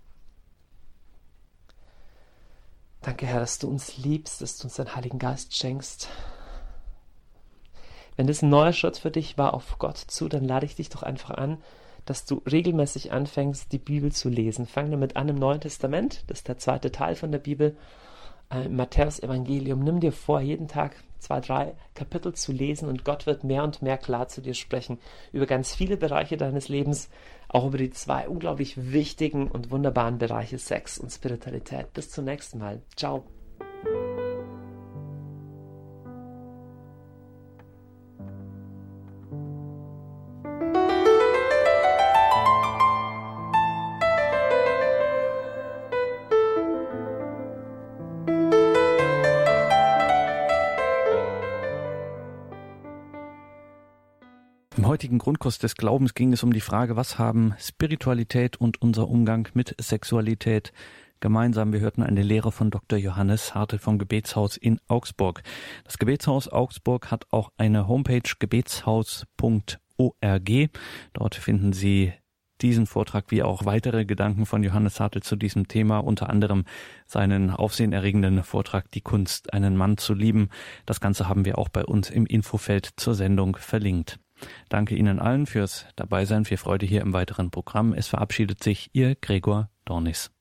Danke, Herr, dass du uns liebst, dass du uns deinen Heiligen Geist schenkst. Wenn das ein neuer Schritt für dich war auf Gott zu, dann lade ich dich doch einfach an, dass du regelmäßig anfängst, die Bibel zu lesen. Fang damit an im Neuen Testament, das ist der zweite Teil von der Bibel, im Matthäus-Evangelium. Nimm dir vor, jeden Tag 2, 3 Kapitel zu lesen und Gott wird mehr und mehr klar zu dir sprechen über ganz viele Bereiche deines Lebens, auch über die 2 unglaublich wichtigen und wunderbaren Bereiche Sex und Spiritualität. Bis zum nächsten Mal. Ciao. Im heutigen Grundkurs des Glaubens ging es um die Frage, was haben Spiritualität und unser Umgang mit Sexualität gemeinsam? Wir hörten eine Lehre von Dr. Johannes Hartl vom Gebetshaus in Augsburg. Das Gebetshaus Augsburg hat auch eine Homepage, gebetshaus.org. Dort finden Sie diesen Vortrag wie auch weitere Gedanken von Johannes Hartl zu diesem Thema, unter anderem seinen aufsehenerregenden Vortrag Die Kunst, einen Mann zu lieben. Das Ganze haben wir auch bei uns im Infofeld zur Sendung verlinkt. Danke Ihnen allen fürs Dabeisein, viel Freude hier im weiteren Programm. Es verabschiedet sich Ihr Gregor Dornis.